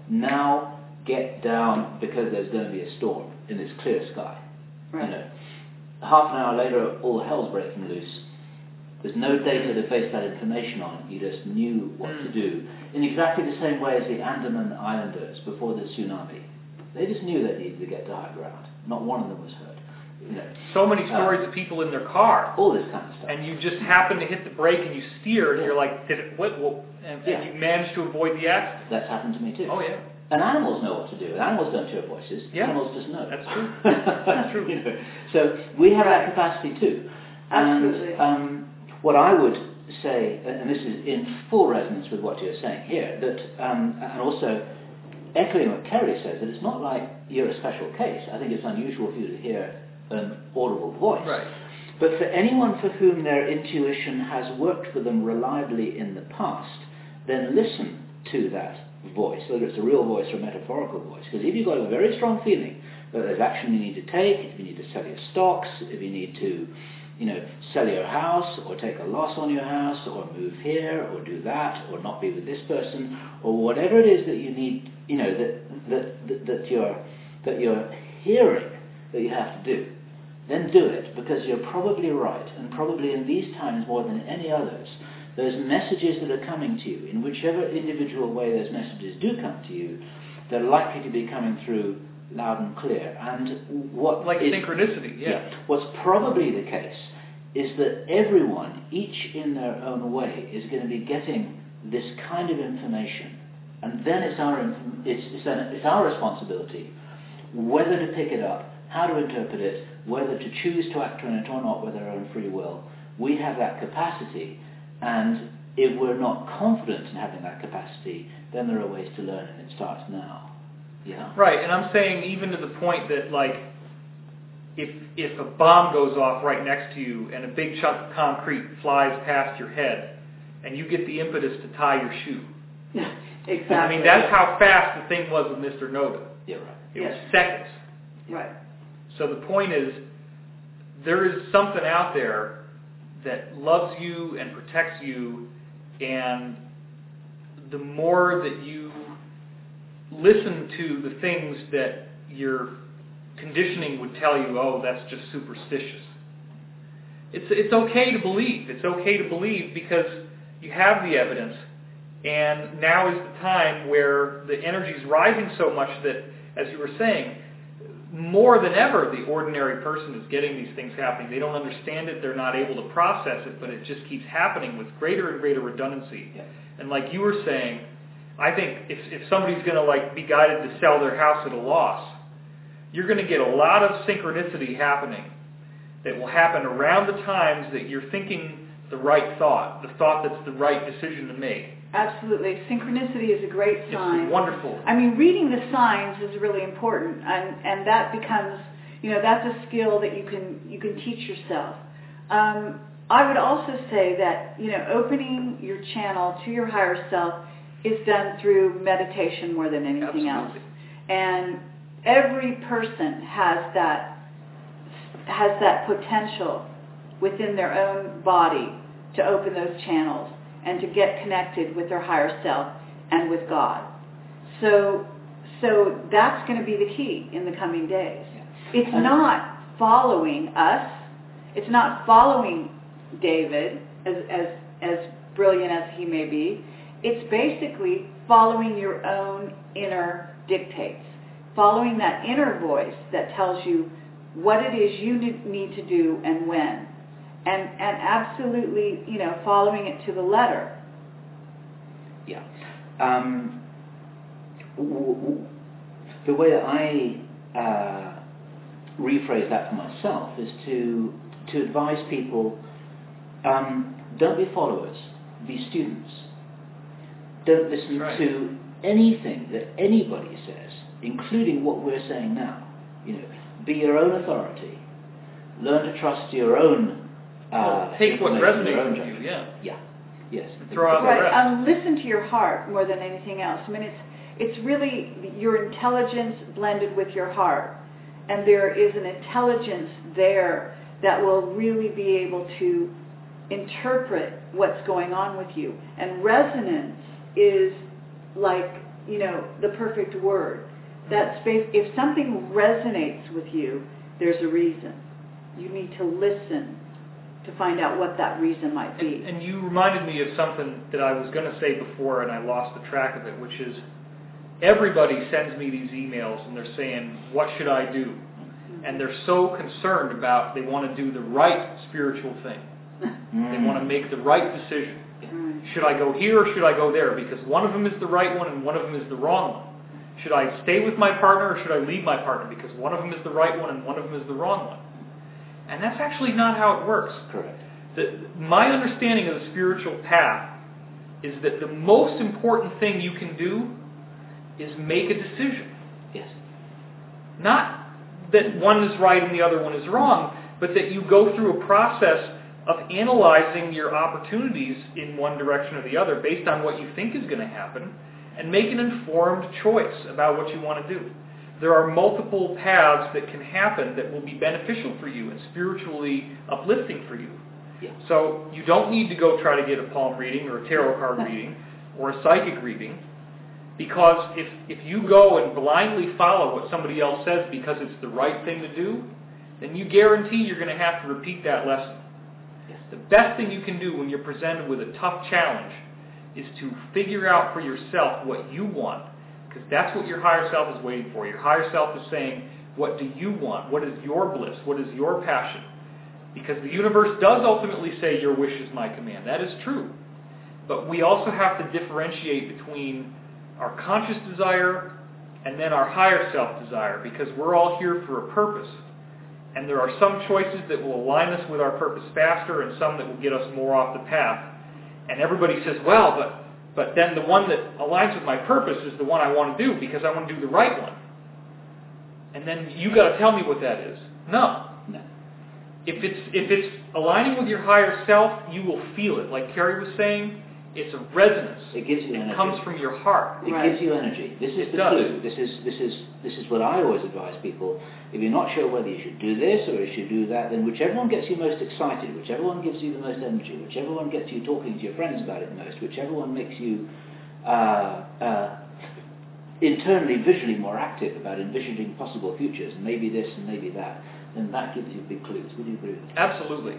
now get down because there's going to be a storm in this clear sky. Right. You know, half an hour later, all hell's breaking loose. There's no data to base that information on. You just knew what to do. In exactly the same way as the Andaman Islanders before the tsunami. They just knew they needed to get to high ground. Not one of them was hurt. You know, so many stories of people in their car. all this kind of stuff. And you just happen to hit the brake and you steer and you're like, did it, what, and you manage to avoid the accident. That's happened to me too. Oh, yeah. And animals know what to do. Animals don't hear voices. Yeah. Animals just know. That's true. That's true. You know, so we have that capacity too. Absolutely. And what I would say, and this is in full resonance with what you're saying here, that and also echoing what Kerry says, that it's not like you're a special case. I think it's unusual for you to hear an audible voice. Right. But for anyone for whom their intuition has worked for them reliably in the past, then listen to that voice, whether it's a real voice or a metaphorical voice. Because if you've got a very strong feeling that there's action you need to take, if you need to sell your stocks, if you need to, you know, sell your house or take a loss on your house or move here or do that or not be with this person or whatever it is that you need, you know, that you're hearing that you have to do, then do it, because you're probably right, and probably in these times more than any others, those messages that are coming to you, in whichever individual way those messages do come to you, they're likely to be coming through loud and clear. And what like synchronicity, yeah. What's probably the case is that everyone, each in their own way, is going to be getting this kind of information, and then it's our responsibility whether to pick it up, how to interpret it, whether to choose to act on it or not with our own free will. We have that capacity, and if we're not confident in having that capacity, then there are ways to learn, and it starts now. Yeah. Right, and I'm saying even to the point that, like, if a bomb goes off right next to you and a big chunk of concrete flies past your head, and you get the impetus to tie your shoe. Exactly. I mean, that's how fast the thing was with Mr. Noda. Yeah, right. It was seconds. Right. So the point is, there is something out there that loves you and protects you, and the more that you listen to the things that your conditioning would tell you, oh, that's just superstitious. It's okay to believe. It's okay to believe because you have the evidence, and now is the time where the energy is rising so much that, as you were saying, more than ever, the ordinary person is getting these things happening. They don't understand it. They're not able to process it, but it just keeps happening with greater and greater redundancy. Yeah. And like you were saying, I think if somebody's going to like be guided to sell their house at a loss, you're going to get a lot of synchronicity happening that will happen around the times that you're thinking the right thought, the thought that's the right decision to make. Absolutely. Synchronicity is a great sign. It's wonderful. I mean, reading the signs is really important, and that becomes, you know, that's a skill that you can teach yourself. I would also say that, you know, opening your channel to your higher self is done through meditation more than anything else. And every person has that potential within their own body to open those channels and to get connected with their higher self and with God. So that's going to be the key in the coming days. It's not following us. It's not following David, as brilliant as he may be. It's basically following your own inner dictates, following that inner voice that tells you what it is you need to do and when. And absolutely, you know, following it to the letter. Yeah. The way that I rephrase that for myself is to advise people, don't be followers, be students. Don't listen to anything that anybody says, including what we're saying now. Be your own authority. Learn to trust your own. Take what resonates with you. Yeah. Yes. Throw out the rest. Listen to your heart more than anything else. I mean, it's really your intelligence blended with your heart, and there is an intelligence there that will really be able to interpret what's going on with you. And resonance is like, the perfect word. That space, if something resonates with you, there's a reason. You need to listen to find out what that reason might be. And you reminded me of something that I was going to say before, and I lost the track of it, which is everybody sends me these emails, and they're saying, what should I do? And they're so concerned about, they want to do the right spiritual thing. They want to make the right decision. Should I go here or should I go there? Because one of them is the right one and one of them is the wrong one. Should I stay with my partner or should I leave my partner? Because one of them is the right one and one of them is the wrong one. And that's actually not how it works. Correct. My understanding of the spiritual path is that the most important thing you can do is make a decision. Yes. Not that one is right and the other one is wrong, but that you go through a process of analyzing your opportunities in one direction or the other based on what you think is going to happen and make an informed choice about what you want to do. There are multiple paths that can happen that will be beneficial for you and spiritually uplifting for you. Yeah. So you don't need to go try to get a palm reading or a tarot card reading or a psychic reading, because if you go and blindly follow what somebody else says because it's the right thing to do, then you guarantee you're going to have to repeat that lesson. Yes. The best thing you can do when you're presented with a tough challenge is to figure out for yourself what you want, because that's what your higher self is waiting for. Your higher self is saying, what do you want? What is your bliss? What is your passion? Because the universe does ultimately say, your wish is my command. That is true. But we also have to differentiate between our conscious desire and then our higher self desire, because we're all here for a purpose. And there are some choices that will align us with our purpose faster and some that will get us more off the path. And everybody says, well, but then the one that aligns with my purpose is the one I want to do because I want to do the right one. And then you got to tell me what that is. No. If it's aligning with your higher self, you will feel it. Like Carrie was saying, it's a resonance. It gives you energy. It comes from your heart. It gives you energy. This is the clue. This is what I always advise people. If you're not sure whether you should do this or you should do that, then whichever one gets you most excited, whichever one gives you the most energy, whichever one gets you talking to your friends about it most, whichever one makes you internally, visually more active about envisioning possible futures, and maybe this and maybe that, then that gives you big clues. Would you agree with that? Absolutely.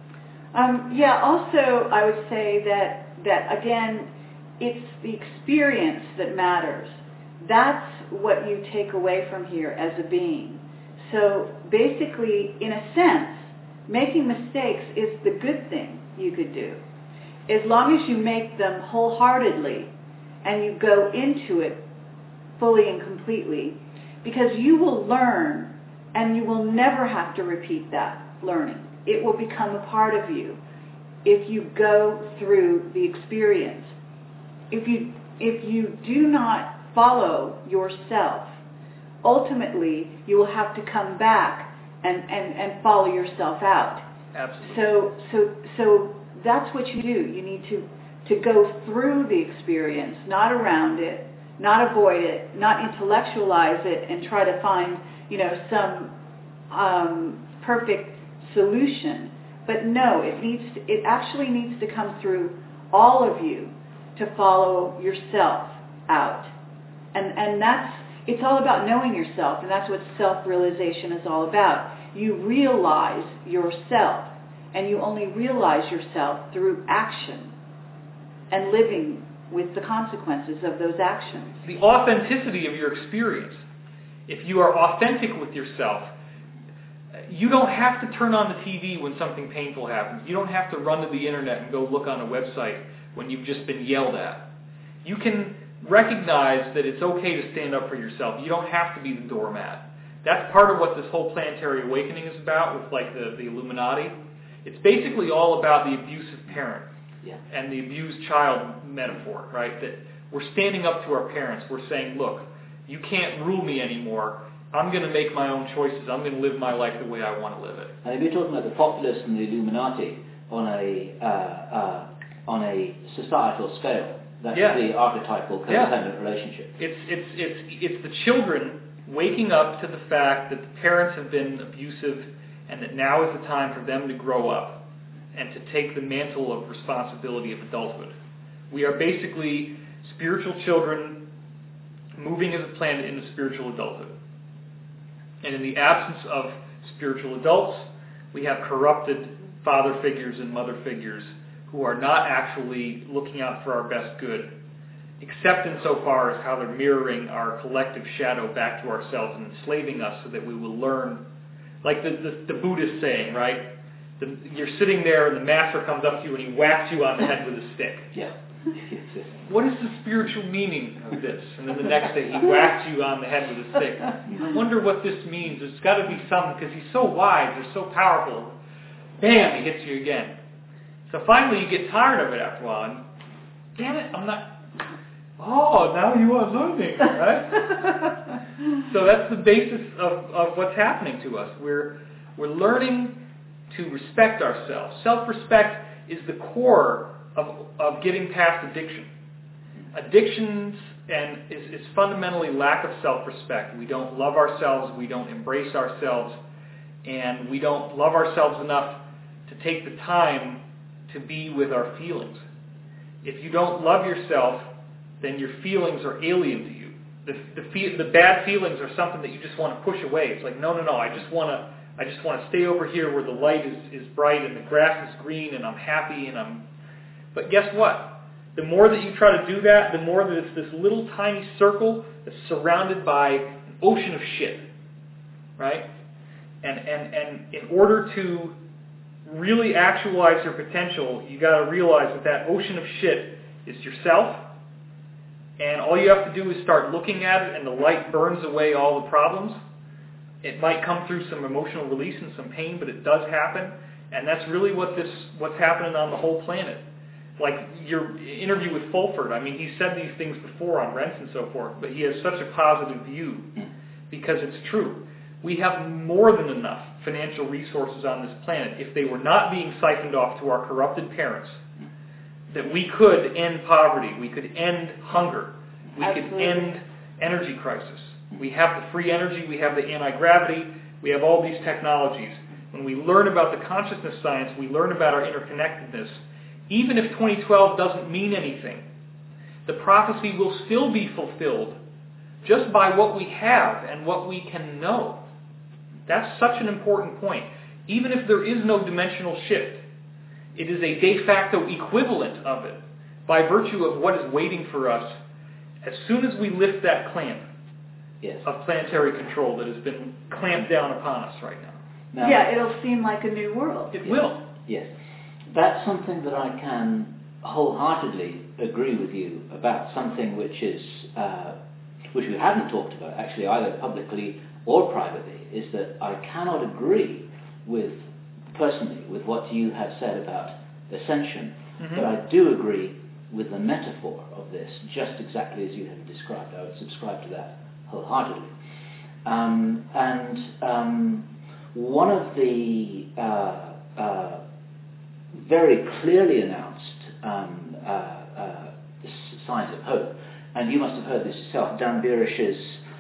Also, I would say that again, it's the experience that matters. That's what you take away from here as a being. So basically, in a sense, making mistakes is the good thing you could do. As long as you make them wholeheartedly and you go into it fully and completely, because you will learn and you will never have to repeat that learning. It will become a part of you if you go through the experience. If you do not follow yourself, ultimately you will have to come back and follow yourself out. Absolutely. So that's what you do. You need to go through the experience, not around it, not avoid it, not intellectualize it and try to find, some perfect solution. But no, it actually needs to come through all of you to follow yourself out. And it's all about knowing yourself, and that's what self-realization is all about. You realize yourself, and you only realize yourself through action and living with the consequences of those actions. The authenticity of your experience. If you are authentic with yourself, you don't have to turn on the TV when something painful happens. You don't have to run to the internet and go look on a website when you've just been yelled at. You can recognize that it's okay to stand up for yourself. You don't have to be the doormat. That's part of what this whole planetary awakening is about with like the Illuminati. It's basically all about the abusive parent and the abused child metaphor, right? That we're standing up to our parents. We're saying, look, you can't rule me anymore. I'm going to make my own choices. I'm going to live my life the way I want to live it. And if you're talking about the populace and the Illuminati on a societal scale, that's the archetypal codependent relationship. It's the children waking up to the fact that the parents have been abusive and that now is the time for them to grow up and to take the mantle of responsibility of adulthood. We are basically spiritual children moving as a planet into spiritual adulthood. And in the absence of spiritual adults, we have corrupted father figures and mother figures who are not actually looking out for our best good, except insofar as how they're mirroring our collective shadow back to ourselves and enslaving us so that we will learn, like the Buddhist saying, right? You're sitting there and the master comes up to you and he whacks you on the head with a stick. Yeah. What is the spiritual meaning of this? And then the next day he whacks you on the head with a stick. I wonder what this means. There's got to be something because he's so wise, they're so powerful. Bam, he hits you again. So finally you get tired of it after a while. And, damn it, I'm not... Oh, now you are learning, right? So that's the basis of what's happening to us. We're learning to respect ourselves. Self-respect is the core of getting past addiction. Addictions is fundamentally lack of self-respect. We don't love ourselves, we don't embrace ourselves, and we don't love ourselves enough to take the time to be with our feelings. If you don't love yourself, then your feelings are alien to you. The bad feelings are something that you just want to push away. It's like, no, I just want to stay over here where the light is bright and the grass is green and I'm happy But guess what? The more that you try to do that, the more that it's this little tiny circle that's surrounded by an ocean of shit, right? And in order to really actualize your potential, you got to realize that ocean of shit is yourself. And all you have to do is start looking at it and the light burns away all the problems. It might come through some emotional release and some pain, but it does happen. And that's really what's happening on the whole planet. Like your interview with Fulford, I mean, he said these things before on Rents and so forth, but he has such a positive view because it's true. We have more than enough financial resources on this planet if they were not being siphoned off to our corrupted parents, that we could end poverty, we could end hunger, we could end energy crisis. We have the free energy, we have the anti-gravity, we have all these technologies. When we learn about the consciousness science, we learn about our interconnectedness. Even if 2012 doesn't mean anything, the prophecy will still be fulfilled just by what we have and what we can know. That's such an important point. Even if there is no dimensional shift, it is a de facto equivalent of it by virtue of what is waiting for us as soon as we lift that clamp of planetary control that has been clamped down upon us right now. Yeah, it'll seem like a new world. It will. Yes. That's something that I can wholeheartedly agree with you about, something which we haven't talked about actually either publicly or privately, is that I cannot agree personally with what you have said about ascension, but I do agree with the metaphor of this, just exactly as you have described. I would subscribe to that wholeheartedly. One of the very clearly announced signs of hope, and you must have heard this yourself, Dan Burish's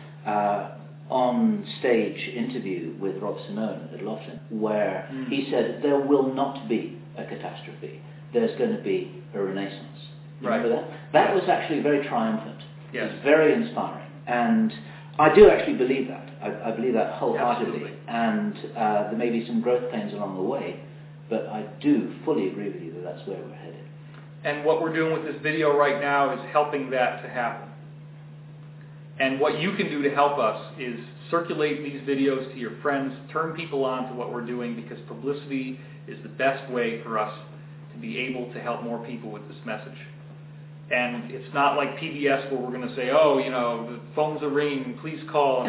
on-stage interview with Rob Simone at Laughlin, where he said there will not be a catastrophe. There's going to be a renaissance. Remember that? That was actually very triumphant. Yes. It was very inspiring. And I do actually believe that. I believe that wholeheartedly. Absolutely. And there may be some growth pains along the way, but I do fully agree with you that that's where we're headed. And what we're doing with this video right now is helping that to happen. And what you can do to help us is circulate these videos to your friends, turn people on to what we're doing, because publicity is the best way for us to be able to help more people with this message. And it's not like PBS where we're going to say, oh, the phones are ringing, please call.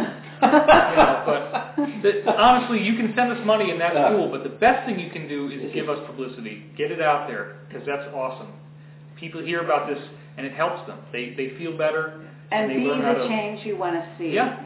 But honestly, you can send us money and that's cool, but the best thing you can do is give us publicity. Get it out there, because that's awesome. People hear about this and it helps them. They feel better. And they be learn how the to change you want to see. Yeah.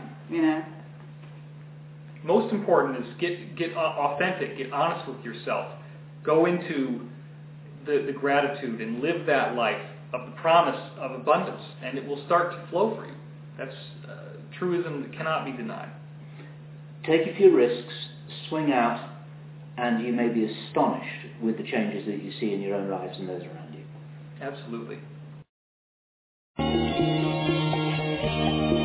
Most important is get authentic, get honest with yourself. Go into the gratitude and live that life of the promise of abundance, and it will start to flow for you. That's truism that cannot be denied. Take a few risks, swing out, and you may be astonished with the changes that you see in your own lives and those around you. Absolutely.